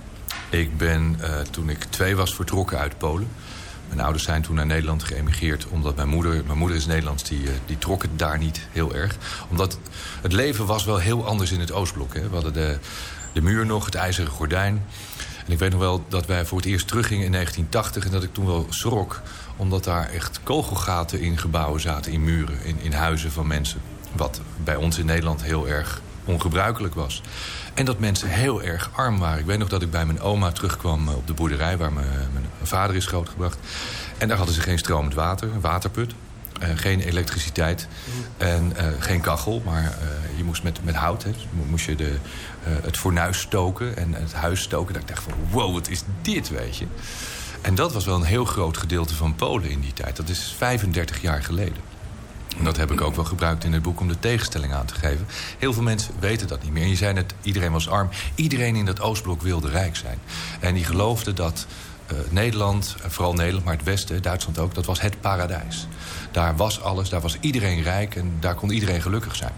Ik ben, uh, toen ik twee was, vertrokken uit Polen. Mijn ouders zijn toen naar Nederland geëmigreerd. Omdat mijn moeder, mijn moeder is Nederlands, die, uh, die trok het daar niet heel erg. Omdat het leven was wel heel anders in het Oostblok. Hè. We hadden de, de muur nog, het ijzeren gordijn. En ik weet nog wel dat wij voor het eerst teruggingen in negentien tachtig... en dat ik toen wel schrok. Omdat daar echt kogelgaten in gebouwen zaten, in muren, in, in huizen van mensen. Wat bij ons in Nederland heel erg ongebruikelijk was. En dat mensen heel erg arm waren. Ik weet nog dat ik bij mijn oma terugkwam op de boerderij... waar mijn, mijn vader is grootgebracht. En daar hadden ze geen stromend water, een waterput. Uh, geen elektriciteit en uh, geen kachel. Maar uh, je moest met, met hout, hè, moest je de, uh, het fornuis stoken en het huis stoken. Dat ik dacht van, wow, wat is dit, weet je. En dat was wel een heel groot gedeelte van Polen in die tijd. Dat is vijfendertig jaar geleden. En dat heb ik ook wel gebruikt in het boek om de tegenstelling aan te geven. Heel veel mensen weten dat niet meer. En je zei net, iedereen was arm. Iedereen in dat Oostblok wilde rijk zijn. En die geloofde dat uh, Nederland, vooral Nederland, maar het Westen, Duitsland ook, dat was het paradijs. Daar was alles, daar was iedereen rijk en daar kon iedereen gelukkig zijn.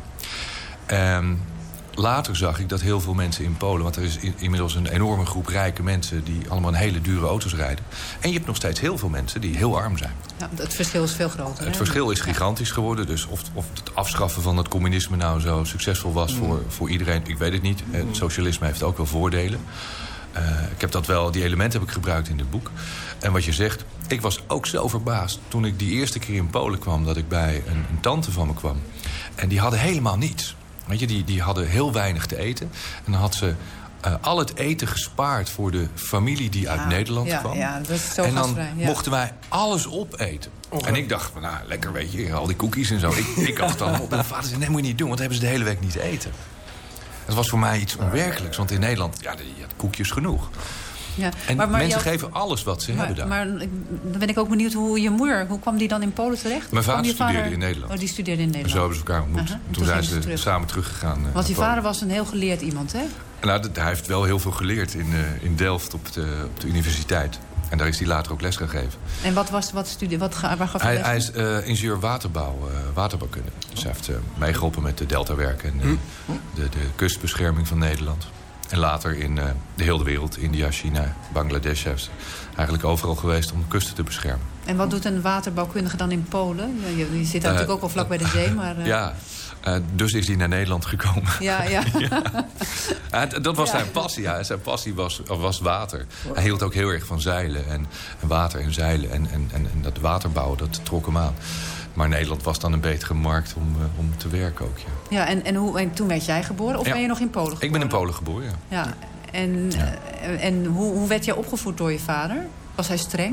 Um, Later zag ik dat heel veel mensen in Polen... want er is inmiddels een enorme groep rijke mensen... die allemaal een hele dure auto's rijden. En je hebt nog steeds heel veel mensen die heel arm zijn. Ja, het verschil is veel groter. Het hè? verschil is gigantisch geworden. Dus of, of het afschaffen van het communisme nou zo succesvol was... Mm. Voor, voor iedereen, ik weet het niet. Het socialisme heeft ook wel voordelen. Uh, ik heb dat wel, die elementen heb ik gebruikt in het boek. En wat je zegt, ik was ook zo verbaasd... toen ik die eerste keer in Polen kwam... dat ik bij een, een tante van me kwam. En die hadden helemaal niets. Weet je, die, die hadden heel weinig te eten. En dan had ze uh, al het eten gespaard voor de familie die ja, uit Nederland ja, kwam. Ja, dat is zo en dan gastvrij, ja. mochten wij alles opeten. Oh, en ik dacht, nou, lekker, weet je, al die cookies en zo. Ik, ik had het dan op. En mijn vader zei, nee, moet je niet doen, want dan hebben ze de hele week niet te eten. Dat was voor mij iets onwerkelijks. Want in Nederland, ja, je had koekjes genoeg. Ja, en maar, maar mensen jou... geven alles wat ze maar, hebben daar. Maar dan ben ik ook benieuwd hoe je moeder... hoe kwam die dan in Polen terecht? Mijn vader studeerde vader... in Nederland. Oh, die studeerde in Nederland. En zo hebben ze elkaar ontmoet. Uh-huh. Toen, toen zijn ze ze terug. samen teruggegaan. Uh, Want je vader was een heel geleerd iemand, hè? Nou, hij heeft wel heel veel geleerd in, uh, in Delft op de, op de universiteit. En daar is hij later ook les gegeven. En wat was wat studie? Wat, ga- waar gaf Hij, hij hij les? is uh, ingenieur waterbouw, uh, waterbouwkunde. Dus hij heeft uh, meegeholpen met de deltawerken en uh, de, de kustbescherming van Nederland. En later in uh, de hele wereld, India, China, Bangladesh... heeft eigenlijk overal geweest om de kusten te beschermen. En wat doet een waterbouwkundige dan in Polen? Je, je zit daar uh, natuurlijk ook al vlak bij de zee, maar... Uh... Ja, uh, dus is hij naar Nederland gekomen. Ja, ja. ja. Uh, dat was ja. zijn passie. Ja. Zijn passie was, was water. Hij hield ook heel erg van zeilen en, en water en zeilen. En, en, en, en dat waterbouwen, dat trok hem aan. Maar Nederland was dan een betere markt om, uh, om te werken ook. Ja, ja en, en, hoe, en toen werd jij geboren? Of ja. ben je nog in Polen geboren? Ik ben in Polen geboren, ja. ja. En, ja. Uh, en hoe, hoe werd jij opgevoed door je vader? Was hij streng?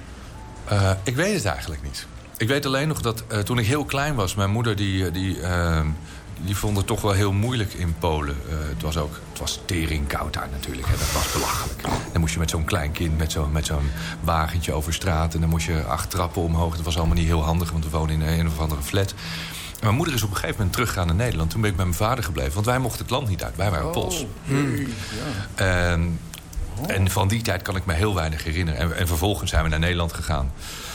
Uh, ik weet het eigenlijk niet. Ik weet alleen nog dat uh, toen ik heel klein was... mijn moeder die, die, uh, die vond het toch wel heel moeilijk in Polen. Uh, het was ook het was tering koud daar natuurlijk. Hè. Dat was belachelijk. Dan moest je met zo'n klein kind met zo'n met zo'n wagentje over straat... en dan moest je acht trappen omhoog. Dat was allemaal niet heel handig, want we woonden in een of andere flat. En mijn moeder is op een gegeven moment teruggegaan naar Nederland. Toen ben ik bij mijn vader gebleven, want wij mochten het land niet uit. Wij waren Pools. Oh, hmm. ja. um, oh. En van die tijd kan ik me heel weinig herinneren. En, en vervolgens zijn we naar Nederland gegaan.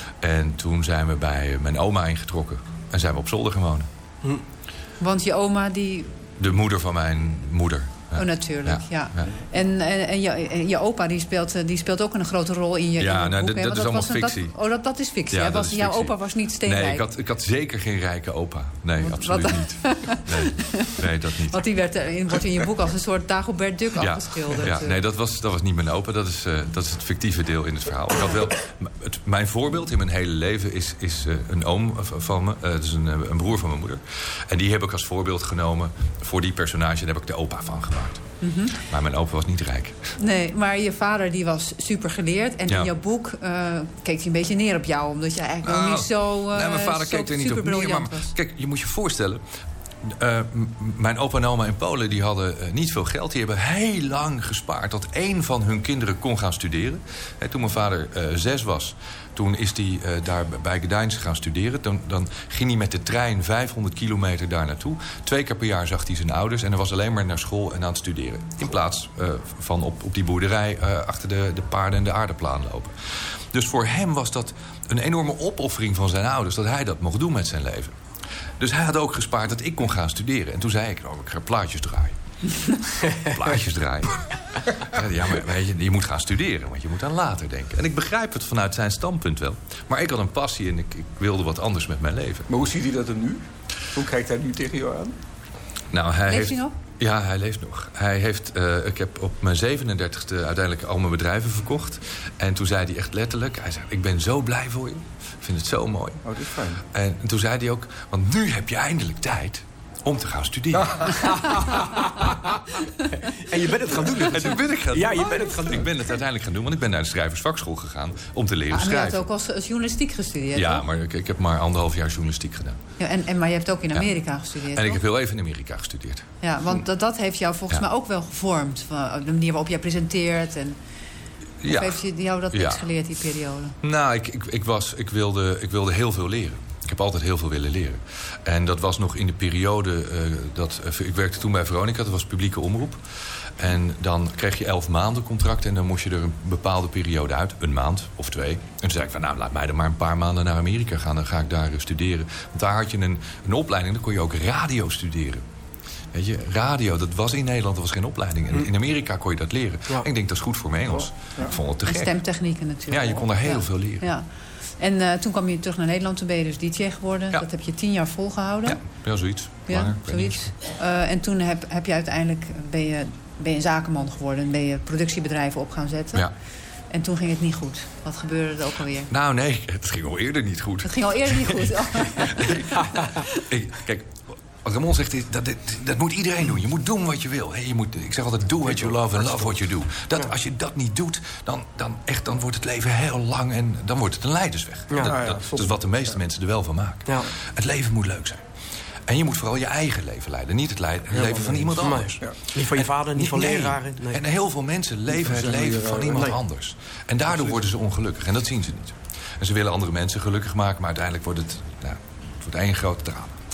En toen zijn we bij mijn oma ingetrokken. En zijn we op zolder gaan wonen. Hm. Want je oma die... De moeder van mijn moeder. Ja. Oh, natuurlijk, ja. ja. ja. En, en, en, je, en je opa die speelt, die speelt ook een grote rol in je, ja, in nou, boek. Dat, dat is allemaal fictie. Dat, oh, dat, dat is fictie. Ja, was, dat is jouw fictie. opa was niet steenrijk. Nee, ik had, ik had zeker geen rijke opa. Nee, Want, absoluut wat, niet. Nee, nee, dat niet. Want die werd in, wordt in je boek als een soort Dagobert Duck ja, afgeschilderd. Ja, nee, dat was, dat was niet mijn opa. Dat is, uh, dat is het fictieve deel in het verhaal. Ik had wel, het, mijn voorbeeld in mijn hele leven is, is uh, een oom van me. Uh, dus een, een broer van mijn moeder. En die heb ik als voorbeeld genomen. Voor die personage daar heb ik de opa van gemaakt. Mm-hmm. Maar mijn opa was niet rijk. Nee, maar je vader die was super geleerd. En ja. in jouw boek uh, keek hij een beetje neer op jou. Omdat je eigenlijk nog uh, niet zo uh, nee, mijn vader keek er niet op neer. Maar, kijk, je moet je voorstellen... Uh, m- mijn opa en oma in Polen die hadden uh, niet veel geld. Die hebben heel lang gespaard dat één van hun kinderen kon gaan studeren. He, toen mijn vader uh, zes was, toen is hij uh, daar bij Gdańsk gaan studeren. Dan, dan ging hij met de trein vijfhonderd kilometer daar naartoe. Twee keer per jaar zag hij zijn ouders. En hij was alleen maar naar school en aan het studeren. In plaats uh, van op, op die boerderij uh, achter de, de paarden en de aardeplaan lopen. Dus voor hem was dat een enorme opoffering van zijn ouders... dat hij dat mocht doen met zijn leven. Dus hij had ook gespaard dat ik kon gaan studeren. En toen zei ik, oh, ik ga plaatjes draaien. plaatjes draaien. Ja, maar weet je, je moet gaan studeren, want je moet aan later denken. En ik begrijp het vanuit zijn standpunt wel. Maar ik had een passie en ik, ik wilde wat anders met mijn leven. Maar hoe ziet hij dat er nu? Hoe kijkt hij nu tegen jou aan? Nou, hij leeft heeft, hij nog? Ja, hij leeft nog. Hij heeft, uh, ik heb op mijn zevenendertigste uiteindelijk al mijn bedrijven verkocht. En toen zei hij echt letterlijk... Hij zei, ik ben zo blij voor je. Ik vind het zo mooi. Oh, dat is fijn. En, en toen zei hij ook... Want nu heb je eindelijk tijd om te gaan studeren. En je bent het gaan doen. En toen ben ik gaan doen. Ja, je bent het gaan doen. Ik ben het uiteindelijk gaan doen, want ik ben naar de schrijversvakschool gegaan... om te leren ah, schrijven. Je had ook als, als journalistiek gestudeerd, Ja, toch? maar ik, ik heb maar anderhalf jaar journalistiek gedaan. Ja, en, en, maar je hebt ook in Amerika ja. gestudeerd, En toch? ik heb heel even in Amerika gestudeerd. Ja, want dat, dat heeft jou volgens ja. mij ook wel gevormd. De manier waarop jij presenteert. En, of ja. heeft jou dat ja. niks geleerd, die periode? Nou, ik, ik, ik, was, ik, wilde, ik wilde heel veel leren. Ik heb altijd heel veel willen leren. En dat was nog in de periode... Uh, dat uh, ik werkte toen bij Veronica, dat was publieke omroep. En dan kreeg je elf maanden contract... en dan moest je er een bepaalde periode uit. Een maand of twee. En toen zei ik van, nou, laat mij dan maar een paar maanden naar Amerika gaan. Dan ga ik daar uh, studeren. Want daar had je een, een opleiding, dan kon je ook radio studeren. Weet je, radio, dat was in Nederland, dat was geen opleiding. En in Amerika kon je dat leren. Ja. En ik denk, dat is goed voor mijn Engels. Ja. Ik vond het te gek. En stemtechnieken natuurlijk. Ja, je kon daar heel ja. veel leren. Ja. En uh, toen kwam je terug naar Nederland, toen ben je dus D J geworden. Ja. Dat heb je tien jaar volgehouden. Ja, ja zoiets. Ja, Langer, zoiets. Uh, en toen heb, heb je uiteindelijk ben je, ben je een zakenman geworden. En ben je productiebedrijven op gaan zetten. Ja. En toen ging het niet goed. Wat gebeurde er ook alweer? Nou, nee, het ging al eerder niet goed. Het ging al eerder niet goed. Oh. ik, kijk, wat Ramon zegt, is, dat, dat, dat moet iedereen doen. Je moet doen wat je wil. Hey, je moet, ik zeg altijd, do what you love and love what you do. Dat, als je dat niet doet, dan, dan, echt, dan wordt het leven heel lang... en dan wordt het een leidersweg. Ja, dat, ja, dat, dat is wat de meeste ja. mensen er wel van maken. Ja. Het leven moet leuk zijn. En je moet vooral je eigen leven leiden. Niet het, leiden, het leven van iemand anders. Ja. Niet van je vader, niet van nee. leraren. Nee. En heel veel mensen leven het leven van iemand nee. anders. En daardoor worden ze ongelukkig. En dat zien ze niet. En ze willen andere mensen gelukkig maken... maar uiteindelijk wordt het, nou, het wordt één grote drama.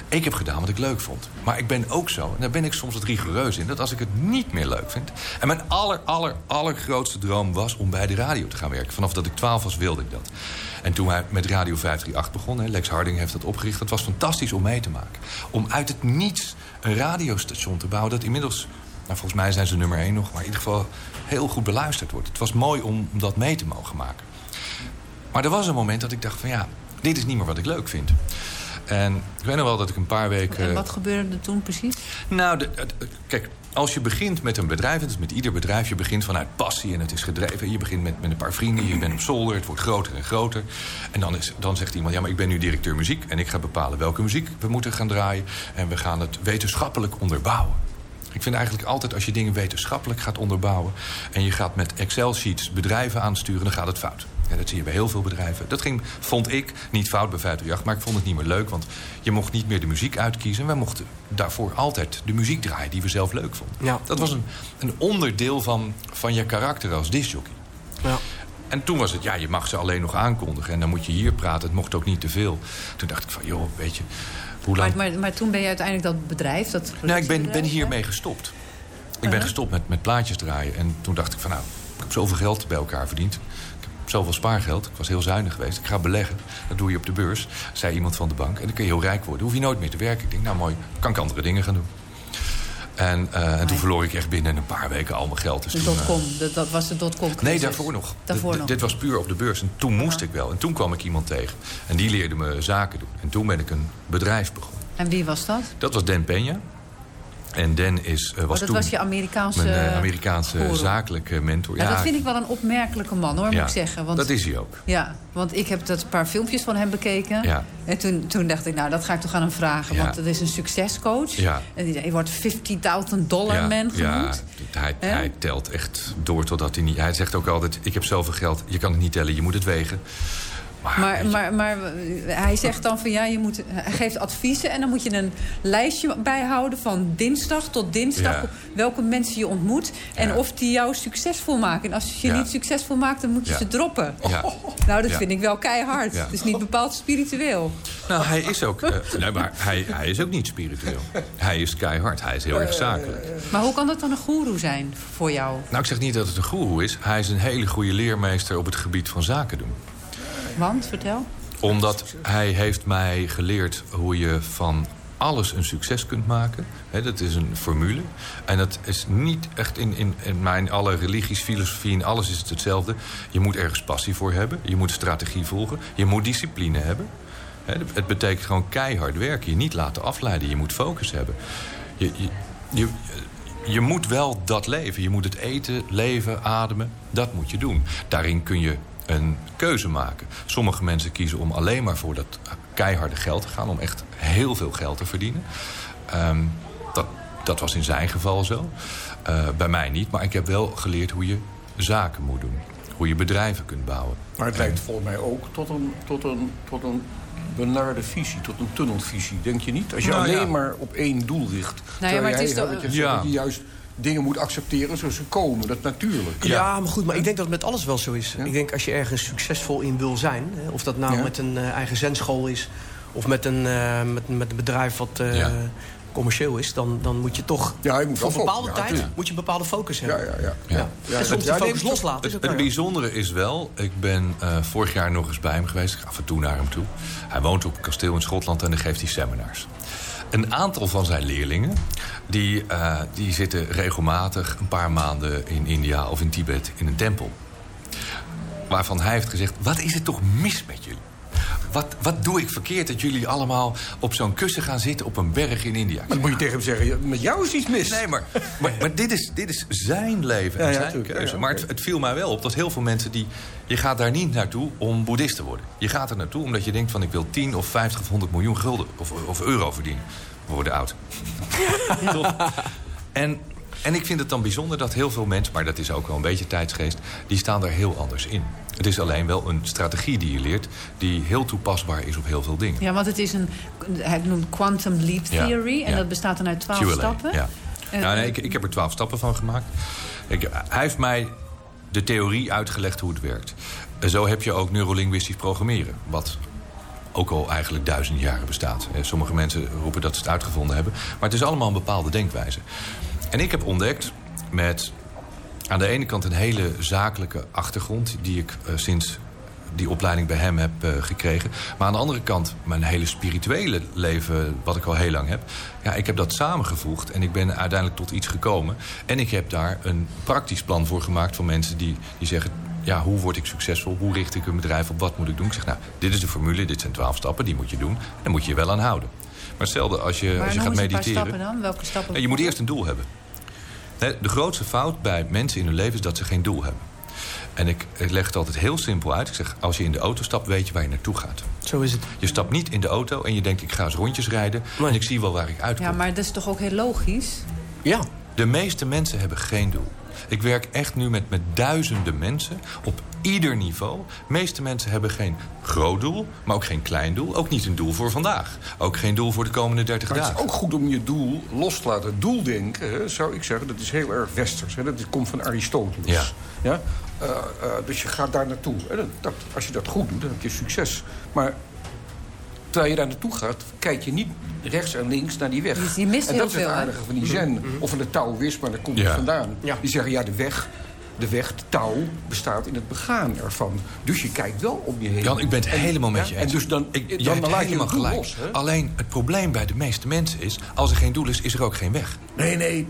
Ik heb gedaan wat ik leuk vond. Maar ik ben ook zo, en daar ben ik soms wat rigoureus in... dat als ik het niet meer leuk vind... en mijn aller, aller, allergrootste droom was om bij de radio te gaan werken. Vanaf dat ik twaalf was, wilde ik dat. En toen hij met Radio vijf drie acht begon... Hè, Lex Harding heeft dat opgericht... dat was fantastisch om mee te maken. Om uit het niets een radiostation te bouwen... dat inmiddels, nou, volgens mij zijn ze nummer één nog... maar in ieder geval heel goed beluisterd wordt. Het was mooi om dat mee te mogen maken. Maar er was een moment dat ik dacht van ja... dit is niet meer wat ik leuk vind. En ik weet nog wel dat ik een paar weken... En wat gebeurde er toen precies? Nou, de, de, kijk, als je begint met een bedrijf... het is met ieder bedrijf, je begint vanuit passie en het is gedreven. Je begint met, met een paar vrienden, je bent op zolder... het wordt groter en groter. En dan, is, dan zegt iemand, ja, maar ik ben nu directeur muziek... en ik ga bepalen welke muziek we moeten gaan draaien... en we gaan het wetenschappelijk onderbouwen. Ik vind eigenlijk altijd, als je dingen wetenschappelijk gaat onderbouwen... en je gaat met Excel-sheets bedrijven aansturen, dan gaat het fout. Ja, dat zie je bij heel veel bedrijven. Dat ging, vond ik, niet fout bij vijf drie acht... maar ik vond het niet meer leuk, want je mocht niet meer de muziek uitkiezen. Wij mochten daarvoor altijd de muziek draaien die we zelf leuk vonden. Ja. Dat was een, een onderdeel van, van je karakter als discjockey. Ja. En toen was het, ja, je mag ze alleen nog aankondigen... en dan moet je hier praten, het mocht ook niet te veel. Toen dacht ik van, joh, weet je... Hoe lang... maar, maar, maar toen ben je uiteindelijk dat bedrijf... dat nou, ik ben, ben hiermee gestopt. Ik ben uh-huh. gestopt met, met plaatjes draaien. En toen dacht ik van, nou, ik heb zoveel geld bij elkaar verdiend... zoveel spaargeld. Ik was heel zuinig geweest. Ik ga beleggen. Dat doe je op de beurs, zei iemand van de bank. En dan kun je heel rijk worden. Hoef je nooit meer te werken. Ik denk, nou mooi, kan ik andere dingen gaan doen. En, uh, en toen verloor ik echt binnen een paar weken al mijn geld. Dus de toen, dotcom, uh, dat was de dotcom. Nee, daarvoor nog. Daarvoor d- nog. Dit was puur op de beurs. En toen moest ja. ik wel. En toen kwam ik iemand tegen. En die leerde me zaken doen. En toen ben ik een bedrijf begonnen. En wie was dat? Dat was Dan Peña. En Dan is, uh, was oh, dat toen was je Amerikaanse... mijn uh, Amerikaanse guru. zakelijke mentor. Ja, ja, dat vind ik wel een opmerkelijke man, hoor, ja, moet ik zeggen. Want, dat is hij ook. Ja, want ik heb dat paar filmpjes van hem bekeken. Ja. En toen, toen dacht ik, nou, dat ga ik toch aan hem vragen. Ja. Want dat is een succescoach. Ja. En die, hij wordt vijftigduizend dollar ja, man genoemd. Ja, hij, hij telt echt door totdat hij niet... Hij zegt ook altijd, ik heb zoveel geld, je kan het niet tellen, je moet het wegen. Maar, maar, maar, maar hij zegt dan van ja, je moet, hij geeft adviezen... en dan moet je een lijstje bijhouden van dinsdag tot dinsdag... Ja. welke mensen je ontmoet en ja. of die jou succesvol maken. En als je je ja. niet succesvol maakt, dan moet je ja. ze droppen. Ja. Nou, dat ja. vind ik wel keihard. Ja. Het is niet bepaald spiritueel. Nou, hij is ook, uh, nee, maar hij, hij is ook niet spiritueel. Hij is keihard, hij is heel erg zakelijk. Maar hoe kan dat dan een goeroe zijn voor jou? Nou, ik zeg niet dat het een goeroe is. Hij is een hele goede leermeester op het gebied van zaken doen. Want, vertel. Omdat hij heeft mij geleerd hoe je van alles een succes kunt maken. He, dat is een formule. En dat is niet echt in, in, in mijn alle religies, filosofie... en alles is het hetzelfde. Je moet ergens passie voor hebben. Je moet strategie volgen. Je moet discipline hebben. He, het betekent gewoon keihard werken. Je niet laten afleiden. Je moet focus hebben. Je, je, je, je moet wel dat leven. Je moet het eten, leven, ademen. Dat moet je doen. Daarin kun je een keuze maken. Sommige mensen kiezen om alleen maar voor dat keiharde geld te gaan... om echt heel veel geld te verdienen. Um, dat, dat was in zijn geval zo. Uh, bij mij niet, maar ik heb wel geleerd hoe je zaken moet doen. Hoe je bedrijven kunt bouwen. Maar het leidt volgens mij ook tot een, tot een, tot een benarde visie, tot een tunnelvisie. Denk je niet? Als je nou, alleen ja. maar op één doel richt. Nou ja, maar het is toch... Dat je, ja. dat je juist dingen moet accepteren zoals ze komen. Dat natuurlijk. Ja, ja, maar goed, maar ik denk dat het met alles wel zo is. Ja? Ik denk als je ergens succesvol in wil zijn... of dat nou ja. met een uh, eigen zendschool is... of met een, uh, met, met een bedrijf wat uh, ja. commercieel is... Dan, dan moet je toch ja, moet voor een bepaalde ja, tijd moet je een bepaalde focus hebben. Ja, ja, ja. ja. ja. ja. En soms die focus loslaten. Het, het bijzondere is wel... Ik ben uh, vorig jaar nog eens bij hem geweest. Ik ga af en toe naar hem toe. Hij woont op een kasteel in Schotland en dan geeft hij seminars. Een aantal van zijn leerlingen... Die, uh, die zitten regelmatig een paar maanden in India of in Tibet in een tempel. Waarvan hij heeft gezegd... wat is er toch mis met jullie? Wat, wat doe ik verkeerd dat jullie allemaal op zo'n kussen gaan zitten... op een berg in India? Maar dan moet je tegen hem zeggen, met jou is iets mis. Nee, maar, maar, maar dit, is, dit is zijn leven en ja, ja, zijn keuze. Ja, ja, maar het, het viel mij wel op dat heel veel mensen die... Je gaat daar niet naartoe om boeddhist te worden. Je gaat er naartoe omdat je denkt van... ik wil tien of vijftig of honderd miljoen gulden of, of euro verdienen. We worden oud. Ja. En, en ik vind het dan bijzonder dat heel veel mensen... maar dat is ook wel een beetje tijdsgeest... die staan daar heel anders in. Het is alleen wel een strategie die je leert... die heel toepasbaar is op heel veel dingen. Ja, want het is een... hij noemt Quantum Leap Theory... Ja, en ja. dat bestaat dan uit twaalf stappen. Ja. Uh, nou, nee, ik, ik heb er twaalf stappen van gemaakt. Ik, hij heeft mij de theorie uitgelegd hoe het werkt. En zo heb je ook neurolinguistisch programmeren. Wat ook al eigenlijk duizenden jaren bestaat. Sommige mensen roepen dat ze het uitgevonden hebben. Maar het is allemaal een bepaalde denkwijze. En ik heb ontdekt met aan de ene kant een hele zakelijke achtergrond... die ik uh, sinds die opleiding bij hem heb uh, gekregen. Maar aan de andere kant mijn hele spirituele leven... wat ik al heel lang heb. Ja, ik heb dat samengevoegd en ik ben uiteindelijk tot iets gekomen. En ik heb daar een praktisch plan voor gemaakt... van mensen die, die zeggen... ja, hoe word ik succesvol? Hoe richt ik een bedrijf op? Wat moet ik doen? Ik zeg, nou, dit is de formule, dit zijn twaalf stappen, die moet je doen. Daar moet je je wel aan houden. Maar hetzelfde als je, als je gaat mediteren... Maar stappen dan? Welke stappen? Ja, je moet eerst een doel hebben. De grootste fout bij mensen in hun leven is dat ze geen doel hebben. En ik, ik leg het altijd heel simpel uit. Ik zeg, als je in de auto stapt, weet je waar je naartoe gaat. Zo is het. Je stapt niet in de auto en je denkt, ik ga eens rondjes rijden... Nee. en ik zie wel waar ik uitkom. Ja, maar dat is toch ook heel logisch? Ja. De meeste mensen hebben geen doel. Ik werk echt nu met, met duizenden mensen op ieder niveau. De meeste mensen hebben geen groot doel, maar ook geen klein doel. Ook niet een doel voor vandaag. Ook geen doel voor de komende dertig dagen. Maar het is ook goed om je doel los te laten. Doeldenken, hè, zou ik zeggen, dat is heel erg westers. Hè. Dat komt van Aristoteles. Ja. Ja? Uh, uh, dus je gaat daar naartoe. Hè. Dat, dat, als je dat goed doet, dan heb je succes. Maar terwijl je daar naartoe gaat, kijk je niet rechts en links naar die weg. Dus je mist en heel dat is het veel, aardige van die zen. Mm-hmm. Of van de Taoïsme, daar komt het ja. vandaan. Ja. Die zeggen, ja, de weg, de weg, de touw, bestaat in het begaan ervan. Dus je kijkt wel om je heen. Jan, ik ben het en, helemaal met ja, je eens. En dus dan, ik, dan, je dan hebt laat helemaal je het gelijk. los. Hè? Alleen het probleem bij de meeste mensen is... als er geen doel is, is er ook geen weg. Nee, nee,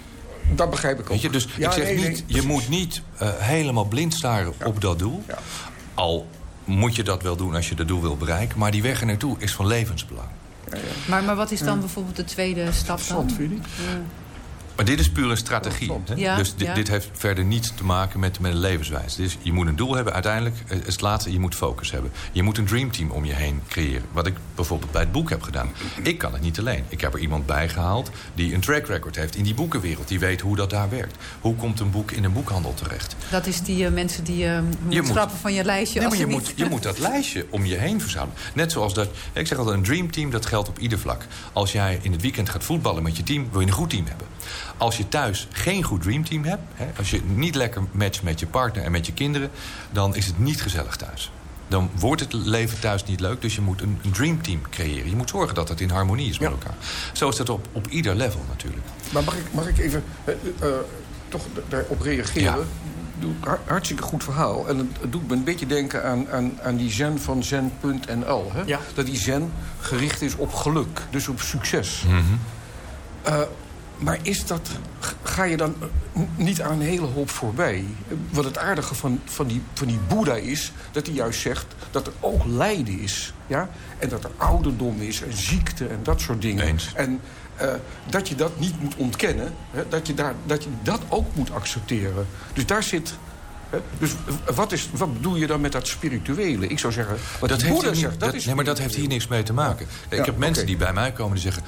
dat begrijp ik ook. Weet je, dus ja, ik zeg nee, niet, nee, je moet niet uh, helemaal blind staren ja. op dat doel. Ja. Al moet je dat wel doen als je dat doel wil bereiken. Maar die weg er naartoe is van levensbelang. Ja, ja. Maar, maar wat is dan ja. bijvoorbeeld de tweede stap dan? Vind je? Ja. Maar dit is puur een strategie. Hè? Ja, dus dit, ja. dit heeft verder niets te maken met, met een levenswijze. Dus je moet een doel hebben. Uiteindelijk is het laatste, je moet focus hebben. Je moet een dreamteam om je heen creëren. Wat ik bijvoorbeeld bij het boek heb gedaan. Ik kan het niet alleen. Ik heb er iemand bij gehaald die een track record heeft in die boekenwereld. Die weet hoe dat daar werkt. Hoe komt een boek in een boekhandel terecht? Dat is die uh, mensen die uh, je moet schrappen van je lijstje. Nee, als maar je, je, moet, je moet dat lijstje om je heen verzamelen. Net zoals dat, ik zeg altijd, een dreamteam, dat geldt op ieder vlak. Als jij in het weekend gaat voetballen met je team, wil je een goed team hebben. Als je thuis geen goed dreamteam hebt, hè, als je niet lekker matcht met je partner en met je kinderen, dan is het niet gezellig thuis. Dan wordt het leven thuis niet leuk, dus je moet een, een dreamteam creëren. Je moet zorgen dat het in harmonie is met ja. elkaar. Zo is dat op, op ieder level natuurlijk. Maar mag ik, mag ik even uh, uh, toch daarop reageren? Ja. Hartstikke goed verhaal. En het, het doet me een beetje denken aan, aan, aan die zen van zen punt n l. Hè? Ja. Dat die zen gericht is op geluk, dus op succes. Mm-hmm. Uh, Maar is dat, ga je dan niet aan een hele hoop voorbij? Wat het aardige van, van, die, van die Boeddha is, dat hij juist zegt dat er ook lijden is. Ja? En dat er ouderdom is en ziekte en dat soort dingen. Eens. En uh, dat je dat niet moet ontkennen. Hè? Dat, je daar, dat je dat ook moet accepteren. Dus daar zit... Hè? Dus wat, is, wat bedoel je dan met dat spirituele? Ik zou zeggen, wat dat de heeft Boeddha niet, zegt, dat, dat is... Nee, maar dat heeft hier niks mee te maken. Ja. Ik heb mensen okay. die bij mij komen die zeggen...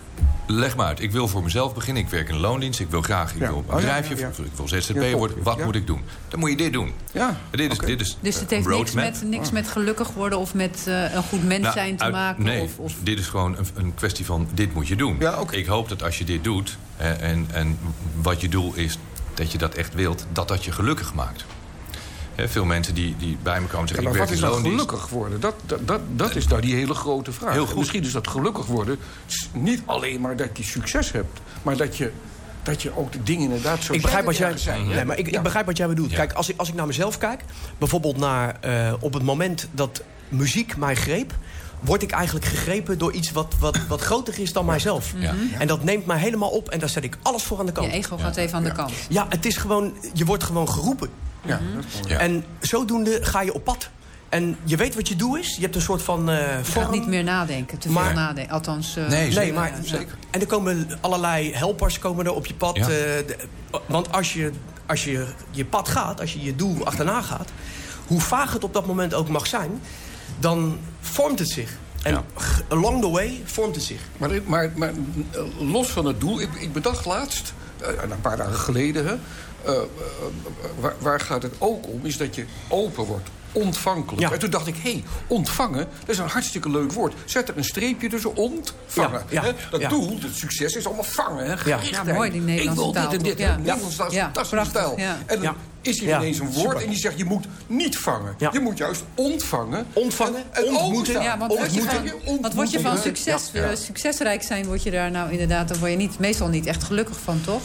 leg maar uit, ik wil voor mezelf beginnen. Ik werk in een loondienst, ik wil graag ik ja. wil een oh, bedrijfje, ja, ja, ja. ik wil Z Z P'er worden. Wat ja. moet ik doen? Dan moet je dit doen. Ja. Dit is, okay. dit is dus het heeft niks, met, niks oh. met gelukkig worden of met uh, een goed mens nou, zijn te uit, maken? Nee, of, of... dit is gewoon een, een kwestie van dit moet je doen. Ja, okay. Ik hoop dat als je dit doet hè, en, en wat je doel is dat je dat echt wilt, dat dat je gelukkig maakt. He, veel mensen die, die bij me komen zeggen... Ja, maar ik wat werk is in nou gelukkig worden? Dat, dat, dat, dat is nou die hele grote vraag. Heel goed. Misschien is dat gelukkig worden niet alleen maar dat je succes hebt... maar dat je, dat je ook de dingen inderdaad zo ik begrijp wat jij, zijn. Nee, maar ik, ja. ik begrijp wat jij bedoelt. Ja. Kijk, als ik, als ik naar mezelf kijk... bijvoorbeeld naar uh, op het moment dat muziek mij greep... word ik eigenlijk gegrepen door iets wat, wat, wat groter is dan mijzelf. Ja. Ja. En dat neemt mij helemaal op en daar zet ik alles voor aan de kant. Je ego gaat ja. even aan de kant. Ja, het is gewoon, je wordt gewoon geroepen. Ja, mm-hmm. ja. En zodoende ga je op pad. En je weet wat je doel is. Je hebt een soort van... Uh, je vorm. gaat niet meer nadenken, te maar, veel nadenken. Althans... Uh, nee, nee, maar... Ja. Zeker. En er komen allerlei helpers komen er op je pad. Ja. Uh, de, want als je, als je je pad gaat, als je je doel achterna gaat... hoe vaag het op dat moment ook mag zijn... dan vormt het zich. En ja. along the way vormt het zich. Maar, maar, maar los van het doel... Ik, ik bedacht laatst, uh, een paar dagen geleden... Hè, uh, uh, waar, waar gaat het ook om, is dat je open wordt. Ontvankelijk. Ja. En toen dacht ik, hé, hey, ontvangen, dat is een hartstikke leuk woord. Zet er een streepje tussen ontvangen. Ja, ja, dat ja. doel, het succes, is allemaal vangen. Hè, ja. ja, mooi, die Nederlandse taal. Ik wil dit en dit. Ja. Nederlands taal is ja. een fantastische stijl. Ja. En ja. is er Ja, ineens een woord super. en die zegt... je moet niet vangen. Ja. Je moet juist ontvangen. Ontvangen, en, en ontmoeten. openstaan. Ja, want word je van, Ontmoeten. want word je van Ja. succes, Ja. uh, succesrijk zijn, word je daar nou inderdaad... dan word je niet, meestal niet echt gelukkig van, toch?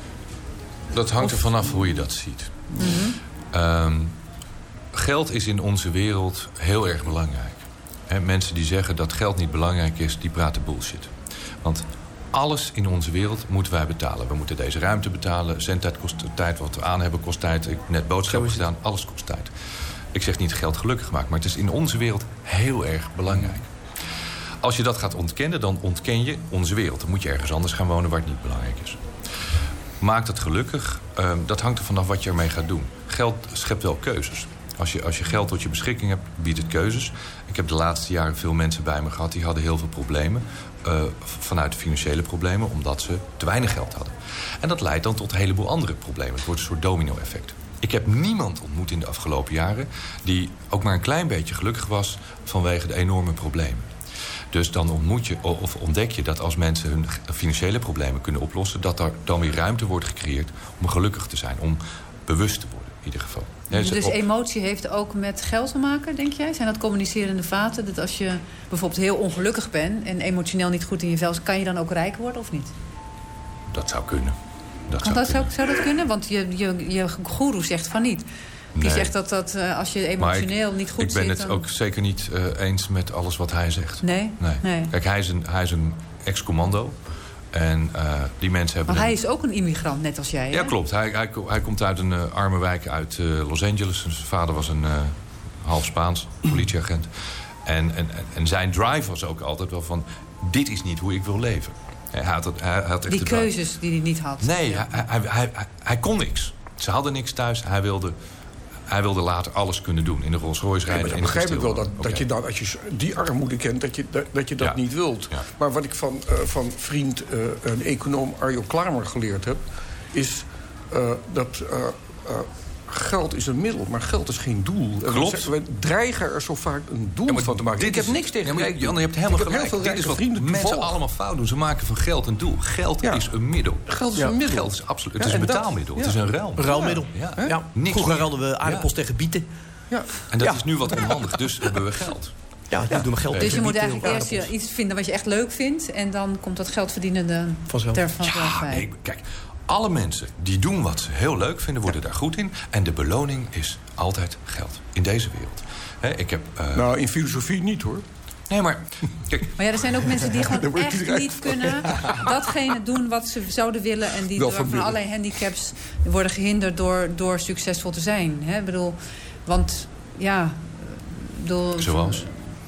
Dat hangt er vanaf hoe je dat ziet. Mm-hmm. Um, geld is in onze wereld heel erg belangrijk. He, mensen die zeggen dat geld niet belangrijk is, die praten bullshit. Want alles in onze wereld moeten wij betalen. We moeten deze ruimte betalen. Zendtijd kost tijd, wat we aan hebben kost tijd. Ik heb net boodschappen gedaan, alles kost tijd. Ik zeg niet geld gelukkig maakt, maar het is in onze wereld heel erg belangrijk. Als je dat gaat ontkennen, dan ontken je onze wereld. Dan moet je ergens anders gaan wonen waar het niet belangrijk is. Maakt het gelukkig? Uh, dat hangt er vanaf wat je ermee gaat doen. Geld schept wel keuzes. Als je, als je geld tot je beschikking hebt, biedt het keuzes. Ik heb de laatste jaren veel mensen bij me gehad... die hadden heel veel problemen. Uh, vanuit de financiële problemen, omdat ze te weinig geld hadden. En dat leidt dan tot een heleboel andere problemen. Het wordt een soort domino-effect. Ik heb niemand ontmoet in de afgelopen jaren... die ook maar een klein beetje gelukkig was... vanwege de enorme problemen. Dus dan ontmoet je, of ontdek je dat als mensen hun financiële problemen kunnen oplossen... dat er dan weer ruimte wordt gecreëerd om gelukkig te zijn. Om bewust te worden, in ieder geval. Dus, dus emotie heeft ook met geld te maken, denk jij? Zijn dat communicerende vaten? Dat als je bijvoorbeeld heel ongelukkig bent... en emotioneel niet goed in je vel, kan je dan ook rijk worden of niet? Dat zou kunnen. Dat kan zou, dat, kunnen. Zou, zou dat kunnen? Want je, je, je goeroe zegt van niet. Die Nee. zegt dat, dat uh, als je emotioneel ik, niet goed zit... Ik ben zit, het dan... ook zeker niet uh, eens met alles wat hij zegt. Nee? Nee. nee. Kijk, hij is een, hij is een ex-commando. En uh, die mensen hebben... Maar hij een... is ook een immigrant, net als jij, hè? Ja, klopt. Hij, hij, hij komt uit een uh, arme wijk uit uh, Los Angeles. Zijn vader was een uh, half Spaans politieagent. En, en, en zijn drive was ook altijd wel van... dit is niet hoe ik wil leven. Hij had het, hij had echt die de keuzes drive. die hij niet had. Nee, ja. hij, hij, hij, hij, hij kon niks. Ze hadden niks thuis. Hij wilde... Hij wilde later alles kunnen doen. In de Rolls Royce rijden. Ja, in maar dan begrijp ik wel dat, okay. dat je dan, als je die armoede kent, dat je dat, dat, je dat ja. niet wilt. Ja. Maar wat ik van, uh, van vriend, uh, een econoom Arjo Klamer geleerd heb... is uh, dat uh, uh, geld is een middel, maar geld is geen doel. Klopt. We, we dreigen er zo vaak een doel ja, van te maken. Ik is, heb niks tegen ja, maar, rijkdom. Jan, je hebt helemaal ik heb gelijk. heel veel Dit is wat vrienden mensen toevallig. allemaal fout doen. Ze maken van geld een doel. Geld Ja. is een middel. Geld is ja. een middel. Geld is absoluut. Het Ja, is een en dat- betaalmiddel. ja. Het is een ruil. Een ruilmiddel. Ja. Ja. Ja. Niks Vroeger meer. hadden we aardappels Ja. tegen bieten. Ja. En dat Ja. is nu wat onhandig. Dus hebben we geld. Ja, nu doen we geld Dus tegen je moet bieten eigenlijk of eerst je aardappels. iets vinden wat je echt leuk vindt... en dan komt dat geld verdienende Vanzelf. ter vanzelf Ja, bij. nee, kijk. Alle mensen die doen wat ze heel leuk vinden, worden daar goed in. En de beloning is altijd geld. In deze wereld. He, ik heb... Uh... Nou, in filosofie niet, hoor. Nee, maar... Kijk, Maar ja, er zijn ook mensen die Daar gewoon word ik echt rijk niet van. kunnen... datgene doen wat ze zouden willen... en die Wel door van van binnen. allerlei handicaps worden gehinderd... door, door succesvol te zijn. Hè? Ik bedoel, want ja... ik Bedoel, zoals?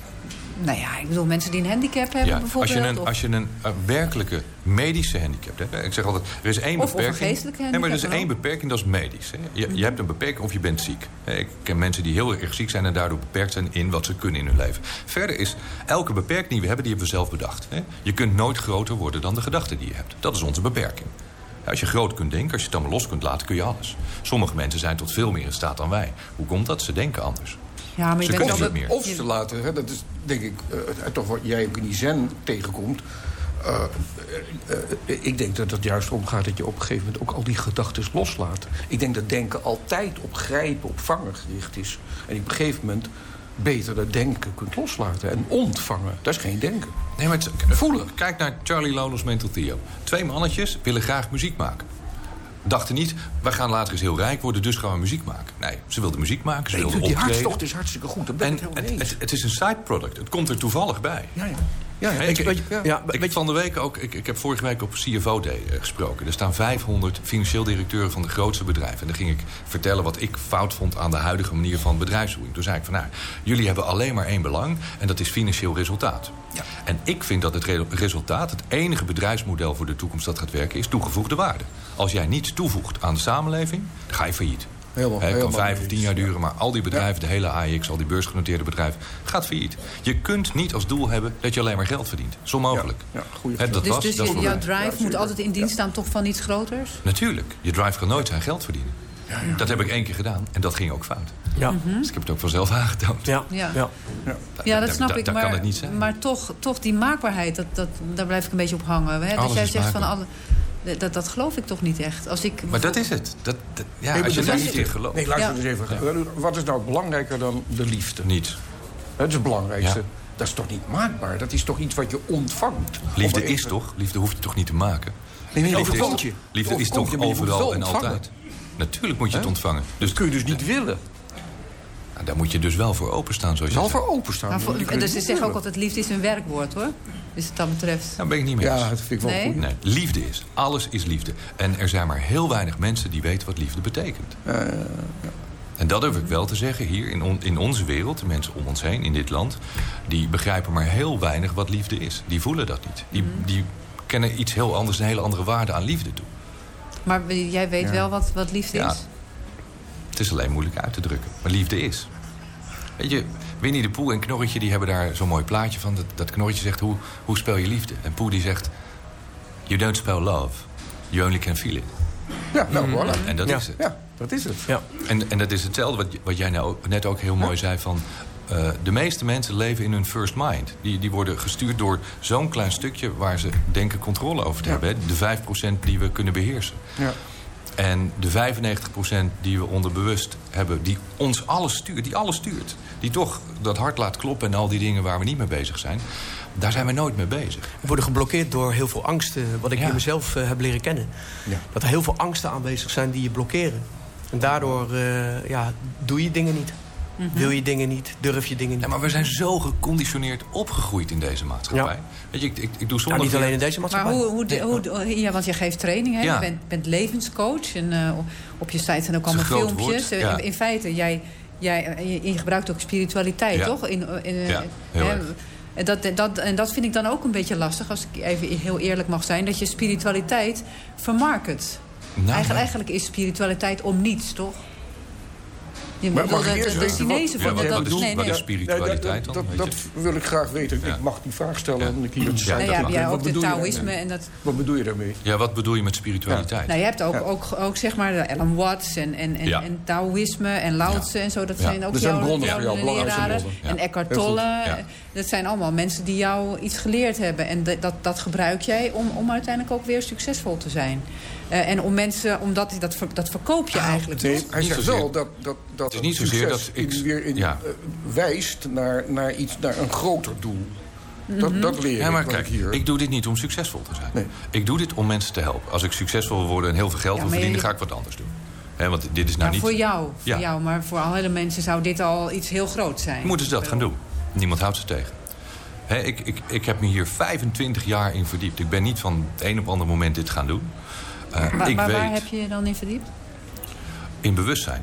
Nou ja, ik bedoel, mensen die een handicap hebben Ja, als bijvoorbeeld. je een, of- als je een uh, werkelijke medische handicap hebt... Hè, ik zeg altijd, er is één Of- of een beperking... geestelijke nee, maar er is handicap één dan ook. beperking, dat is medisch. Hè. Je, je hebt een beperking of je bent ziek. Hè, ik ken mensen die heel erg ziek zijn... en daardoor beperkt zijn in wat ze kunnen in hun leven. Verder is elke beperking die we hebben, die hebben we zelf bedacht. Hè. Je kunt nooit groter worden dan de gedachten die je hebt. Dat is onze beperking. Ja, als je groot kunt denken, als je het allemaal los kunt laten... kun je alles. Sommige mensen zijn tot veel meer in staat dan wij. Hoe komt dat? Ze denken anders. Ja, maar je Ze bent kunnen wel- niet meer. Of ze laten, hè, dat is denk ik uh, toch wat jij ook in die zen tegenkomt. Uh, uh, uh, ik denk dat het juist om gaat dat je op een gegeven moment ook al die gedachten loslaat. Ik denk dat denken altijd op grijpen, op vangen gericht is. En op een gegeven moment beter dat denken kunt loslaten. En ontvangen, dat is geen denken. Nee, maar het, voelen. Kijk naar Charlie Lonos Mental Theo. Twee mannetjes willen graag muziek maken. Dachten niet, wij gaan later eens heel rijk worden, dus gaan we muziek maken. Nee, ze wilden muziek maken, ze Nee, wilden die optreden. hartstocht is hartstikke goed, daar ben ik En het helemaal het, mee eens. het, het is een side product. Het komt er toevallig bij. Ja, ja. Ja, ja. Hey, Ik- ik, weet ik, je, ja. Ja, ik weet je- van de week ook, ik, ik heb vorige week op C F O Day uh, gesproken. Er staan vijfhonderd financieel directeuren van de grootste bedrijven. En dan ging ik vertellen wat ik fout vond aan de huidige manier van bedrijfsvoering. Toen zei ik van, nou, jullie hebben alleen maar één belang en dat is financieel resultaat. Ja. En ik vind dat het re- resultaat, het enige bedrijfsmodel voor de toekomst dat gaat werken, is toegevoegde waarde. Als jij niets toevoegt aan de samenleving, dan ga je failliet. Helemaal, Het kan helemaal vijf mee of tien eens. jaar duren, maar al die bedrijven, de hele A X, al die beursgenoteerde bedrijven, gaat failliet. Je kunt niet als doel hebben dat je alleen maar geld verdient. Zo mogelijk. Ja, ja, goeie Hè, dat Dus, was, dus dat is je- voor jouw mij. drive moet altijd in dienst staan toch van iets groters? Natuurlijk. Je drive kan nooit zijn geld verdienen. Dat heb ik één keer gedaan en dat ging ook fout. Ja. Dus ik heb het ook vanzelf aangetoond. Ja. Ja. Ja. Ja, dat Da- snap da- ik. dat Maar, kan het niet zijn. maar toch, toch die maakbaarheid, dat, dat, daar blijf ik een beetje op hangen. Hè? Dus Alles jij is zegt van maakbaar. alle. Dat, dat geloof ik toch niet echt. Als ik maar dat is het. Dat, dat, ja, Nee, als je dat daar is- niet in gelooft. Nee, luister Ja. eens even. Wat is nou belangrijker dan de liefde? Niets. Dat is het belangrijkste. Ja. Dat is toch niet maakbaar? Dat is toch iets wat je ontvangt? Liefde Om is even- toch? Liefde hoef je toch niet te maken? Nee, nee, Liefde is, overkomt je. liefde is Overkomt toch je, maar je moet het overal wel en ontvangen. altijd? Natuurlijk moet je het Hè? ontvangen. Dus Dat kun je dus niet willen. nou, daar moet je dus wel voor openstaan, zoals je Wel zegt. voor openstaan. Maar voor- Je kunt het dus ze niet zeggen ook willen. altijd, liefde is een werkwoord, hoor. Dus wat dat betreft. Daar ben ik niet mee Ja, eens. dat vind ik wel Nee? goed. Nee, liefde is. Alles is liefde. En er zijn maar heel weinig mensen die weten wat liefde betekent. En dat durf ik wel te zeggen hier in, on, in onze wereld. De mensen om ons heen, in dit land. Die begrijpen maar heel weinig wat liefde is. Die voelen dat niet. Die, die kennen iets heel anders, een hele andere waarde aan liefde toe. Maar jij weet Ja. wel wat, wat liefde Ja. is? Het is alleen moeilijk uit te drukken. Maar liefde is. Weet je, Winnie de Pooh en Knorretje die hebben daar zo'n mooi plaatje van. Dat, dat Knorretje zegt, hoe, hoe spel je liefde? En Pooh die zegt, you don't spell love. You only can feel it. Ja, nou, voilà. En dat Ja. is het. Ja, dat is het. Ja. En, en dat is hetzelfde wat, wat jij nou ook- net ook heel mooi zei van... Uh, de meeste mensen leven in hun first mind. Die, die worden gestuurd door zo'n klein stukje... waar ze denken controle over te Ja. hebben. Hè? De vijf procent die we kunnen beheersen. Ja. En de vijfennegentig procent die we onderbewust hebben... die ons alles stuurt, die alles stuurt. Die toch dat hart laat kloppen en al die dingen waar we niet mee bezig zijn... daar zijn we nooit mee bezig. We worden geblokkeerd door heel veel angsten, wat ik Ja. in mezelf uh, heb leren kennen. Ja. Dat er heel veel angsten aanwezig zijn die je blokkeren. En daardoor uh, ja, doe je dingen niet. Mm-hmm. Wil je dingen niet, durf je dingen niet. Ja, maar we zijn zo geconditioneerd opgegroeid in deze maatschappij. Ja. Weet je, ik, ik, ik doe Ja, zondag... niet alleen in deze Maar maatschappij. hoe, hoe, hoe, hoe- ja, want je geeft training, hè? Ja. Je bent, bent levenscoach. En uh, op je site zijn ook Dat is allemaal een groot filmpjes. woord, Uh, ja. in, in feite, jij, jij, je, je gebruikt ook spiritualiteit, Ja. toch? In, in, Ja, heel hè, erg. En dat, dat, en dat vind ik dan ook een beetje lastig, als ik even heel eerlijk mag zijn... dat je spiritualiteit vermarket. Nou, Eigen, nou. eigenlijk is spiritualiteit om niets, toch? Je Maar bedoelt, mag ik de, eerst de, de weten Chinezen Ja, vonden wat, dat... wat is, nee, wat nee. is spiritualiteit dan? dat, weet dat, je? dat wil ik graag weten. Ja. Ik mag die vraag stellen Ja. en ik hier het Ja. site Nou ja, heb opmaak. jij Wat ook de bedoel je Taoïsme daarmee? en dat... Wat bedoel je daarmee? Ja, wat bedoel je met spiritualiteit? Nou, je hebt ook, Ja. ook, ook zeg maar de Alan Watts en, en, en, Ja. en Taoïsme en Lao Tse en zo. Dat Ja. zijn ook Er zijn jouw, bronnen jouw voor jou, belangrijkste leraren. bronnen. Ja. En Eckhart Heel goed. Tolle. Ja. Dat zijn allemaal mensen die jou iets geleerd hebben. En de- dat, dat gebruik jij om, om uiteindelijk ook weer succesvol te zijn. Uh, en om mensen, omdat dat, ver- dat verkoop je eigenlijk. Nee, toch? hij Niet zegt zozeer. wel dat, dat, dat Het is niet zozeer succes dat ik- in, weer in, ja. eh, wijst naar, naar, iets, naar een groter doel. Dat, dat leer Ja, ik maar wat kijk, ik hier... ik doe dit niet om succesvol te zijn. Nee. Ik doe dit om mensen te helpen. Als ik succesvol wil worden en heel veel geld Ja, wil maar verdienen... je- ga ik wat anders doen. Hè, want dit is nou Ja, niet... voor jou, voor Ja. jou, maar voor alle mensen zou dit al iets heel groots zijn. Moeten ze dat gaan doen. Niemand houdt ze tegen. Hè, ik, ik, ik heb me hier vijfentwintig jaar in verdiept. Ik ben niet van het een op ander moment dit gaan doen. Uh, Waar, ik waar, weet... waar heb je je dan in verdiept? In bewustzijn.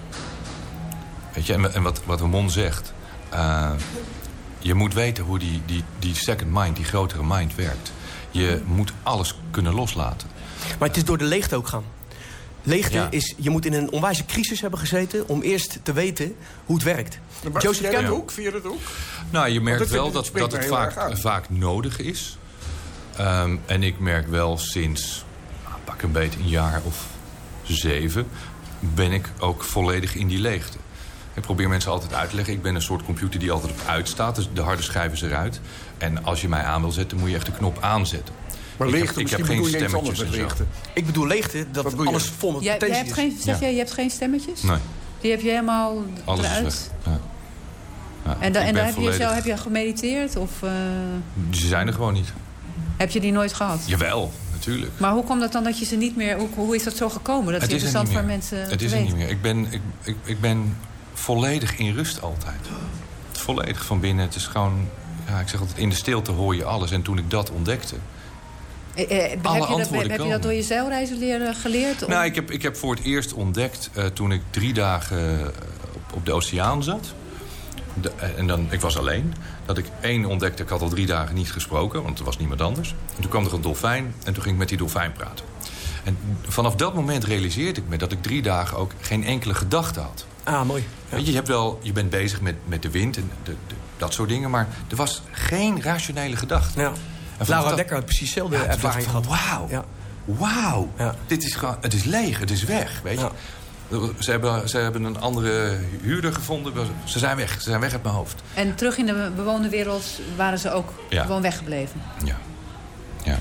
Weet je, en, en wat, wat Ramon zegt... Uh, je moet weten hoe die, die, die second mind, die grotere mind werkt. Je moet alles kunnen loslaten. Maar het is door de leegte ook gaan. Leegte Ja. is, je moet in een onwijze crisis hebben gezeten... om eerst te weten hoe het werkt. Maar Joseph jij dat Campbell. ook? Vind je dat ook? Nou, je merkt dat vind wel ik- dat, spreekt dat het mij heel vaak, erg aan. vaak nodig is. Um, en ik merk wel sinds, nou, pak een beetje een jaar of zeven... ben ik ook volledig in die leegte. Ik probeer mensen altijd uit te leggen. Ik ben een soort computer die altijd op uit staat. Dus de harde schijf is eruit. En als je mij aan wil zetten, moet je echt de knop aanzetten. Maar Ik heb- leegte, ik heb misschien geen bedoel je iets anders met stemmetjes en leegte. Ik bedoel leegte, Wat dat bedoel je? alles vol met Jij, jij potentie hebt is. geen, zeg Ja. jij, je hebt geen stemmetjes? Nee, Die heb je helemaal alles eruit? is weg. Ja. Ja, En, da, ik en ben daar heb je, volledig- zelf, heb je gemediteerd? Of uh, Ze zijn er gewoon niet. heb je die nooit gehad? Jawel, natuurlijk. Maar hoe komt het dan dat je ze niet meer... Hoe, hoe is dat zo gekomen? Dat is Het is er interessant niet voor meer. mensen Het te is er weten. niet meer. Ik ben, ik, ik, ik ben volledig in rust altijd. Volledig van binnen. Het is gewoon... Ja, ik zeg altijd, in de stilte hoor je alles. En toen ik dat ontdekte... Eh, eh, heb, je dat, antwoorden heb je komen. dat door je zeilreizen leren, geleerd? Of- Nou, ik heb, ik heb voor het eerst ontdekt uh, toen ik drie dagen uh, op, op de oceaan zat. De, uh, en dan, ik was alleen. Dat ik één ontdekte, ik had al drie dagen niet gesproken. Want er was niemand anders. En toen kwam er een dolfijn. En toen ging ik met die dolfijn praten. En vanaf dat moment realiseerde ik me dat ik drie dagen ook geen enkele gedachte had. Ah, mooi. Ja. Weet je, je, hebt wel, je bent bezig met, met de wind en de, de, dat soort dingen. Maar er was geen rationele gedachte. Ja. En vanaf Laura dat- Dekker had precies dezelfde Ja, toen dacht ervaring ik van, gehad. wauw. Ja. Wauw. Ja. Dit is gewoon, het is leeg, het is weg, weet je. Ja. Ze, hebben, ze hebben een andere huurder gevonden. Ze zijn weg, ze zijn weg uit mijn hoofd. En terug in de bewoonde wereld waren ze ook Ja. gewoon weggebleven? Ja. Ja.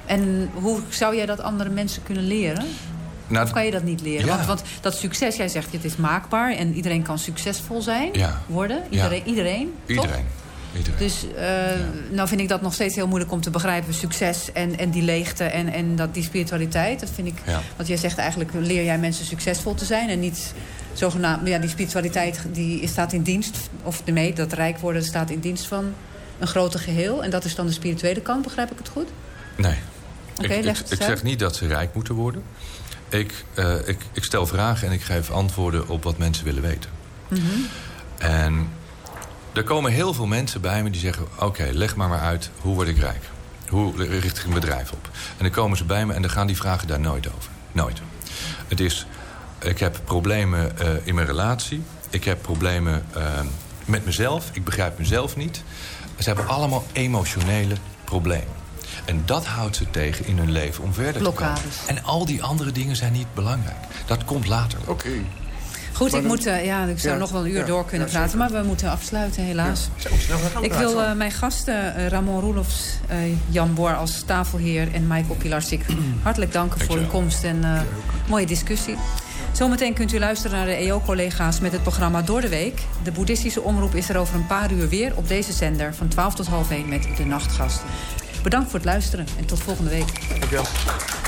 En hoe zou jij dat andere mensen kunnen leren? Nou, of kan je dat niet leren? Ja. Want, want dat succes, jij zegt het is maakbaar... en iedereen kan succesvol zijn, ja. worden. Iedereen, ja. iedereen, Iedereen. Toch? Iedereen. Dus uh, ja. nou vind ik dat nog steeds heel moeilijk om te begrijpen. Succes en, en die leegte en, en dat, die spiritualiteit. Dat vind ik, ja. Want jij zegt eigenlijk, leer jij mensen succesvol te zijn... en niet zogenaamd, ja, die spiritualiteit die staat in dienst... of nee, dat rijk worden staat in dienst van een groter geheel. En dat is dan de spirituele kant, begrijp ik het goed? Nee. Okay, ik, leg ik, ik zeg niet dat ze rijk moeten worden. Ik, uh, ik, ik stel vragen en ik geef antwoorden op wat mensen willen weten. Mm-hmm. En er komen heel veel mensen bij me die zeggen... oké, okay, leg maar maar uit, hoe word ik rijk? Hoe richt ik een bedrijf op? En dan komen ze bij me en dan gaan die vragen daar nooit over. Nooit. Het is, ik heb problemen uh, in mijn relatie. Ik heb problemen uh, met mezelf. Ik begrijp mezelf niet. Ze hebben allemaal emotionele problemen. En dat houdt ze tegen in hun leven om verder Blokkades. te komen. En al die andere dingen zijn niet belangrijk. Dat komt later. Oké. Okay. Goed, ik, moet, uh, ja, ik zou ja, nog wel een uur ja, door kunnen ja, praten... maar we moeten afsluiten, helaas. Ja. Zo, snel ik wil uh, mijn gasten, uh, Ramon Roelofs, uh, Jan Boor als tafelheer... en Michael Pilarsik hartelijk danken voor uw komst en uh, mooie discussie. Zometeen kunt u luisteren naar de E O-collega's met het programma Door de Week. De boeddhistische omroep is er over een paar uur weer op deze zender... van twaalf tot half één met de nachtgasten. Bedankt voor het luisteren en tot volgende week. Dank je wel.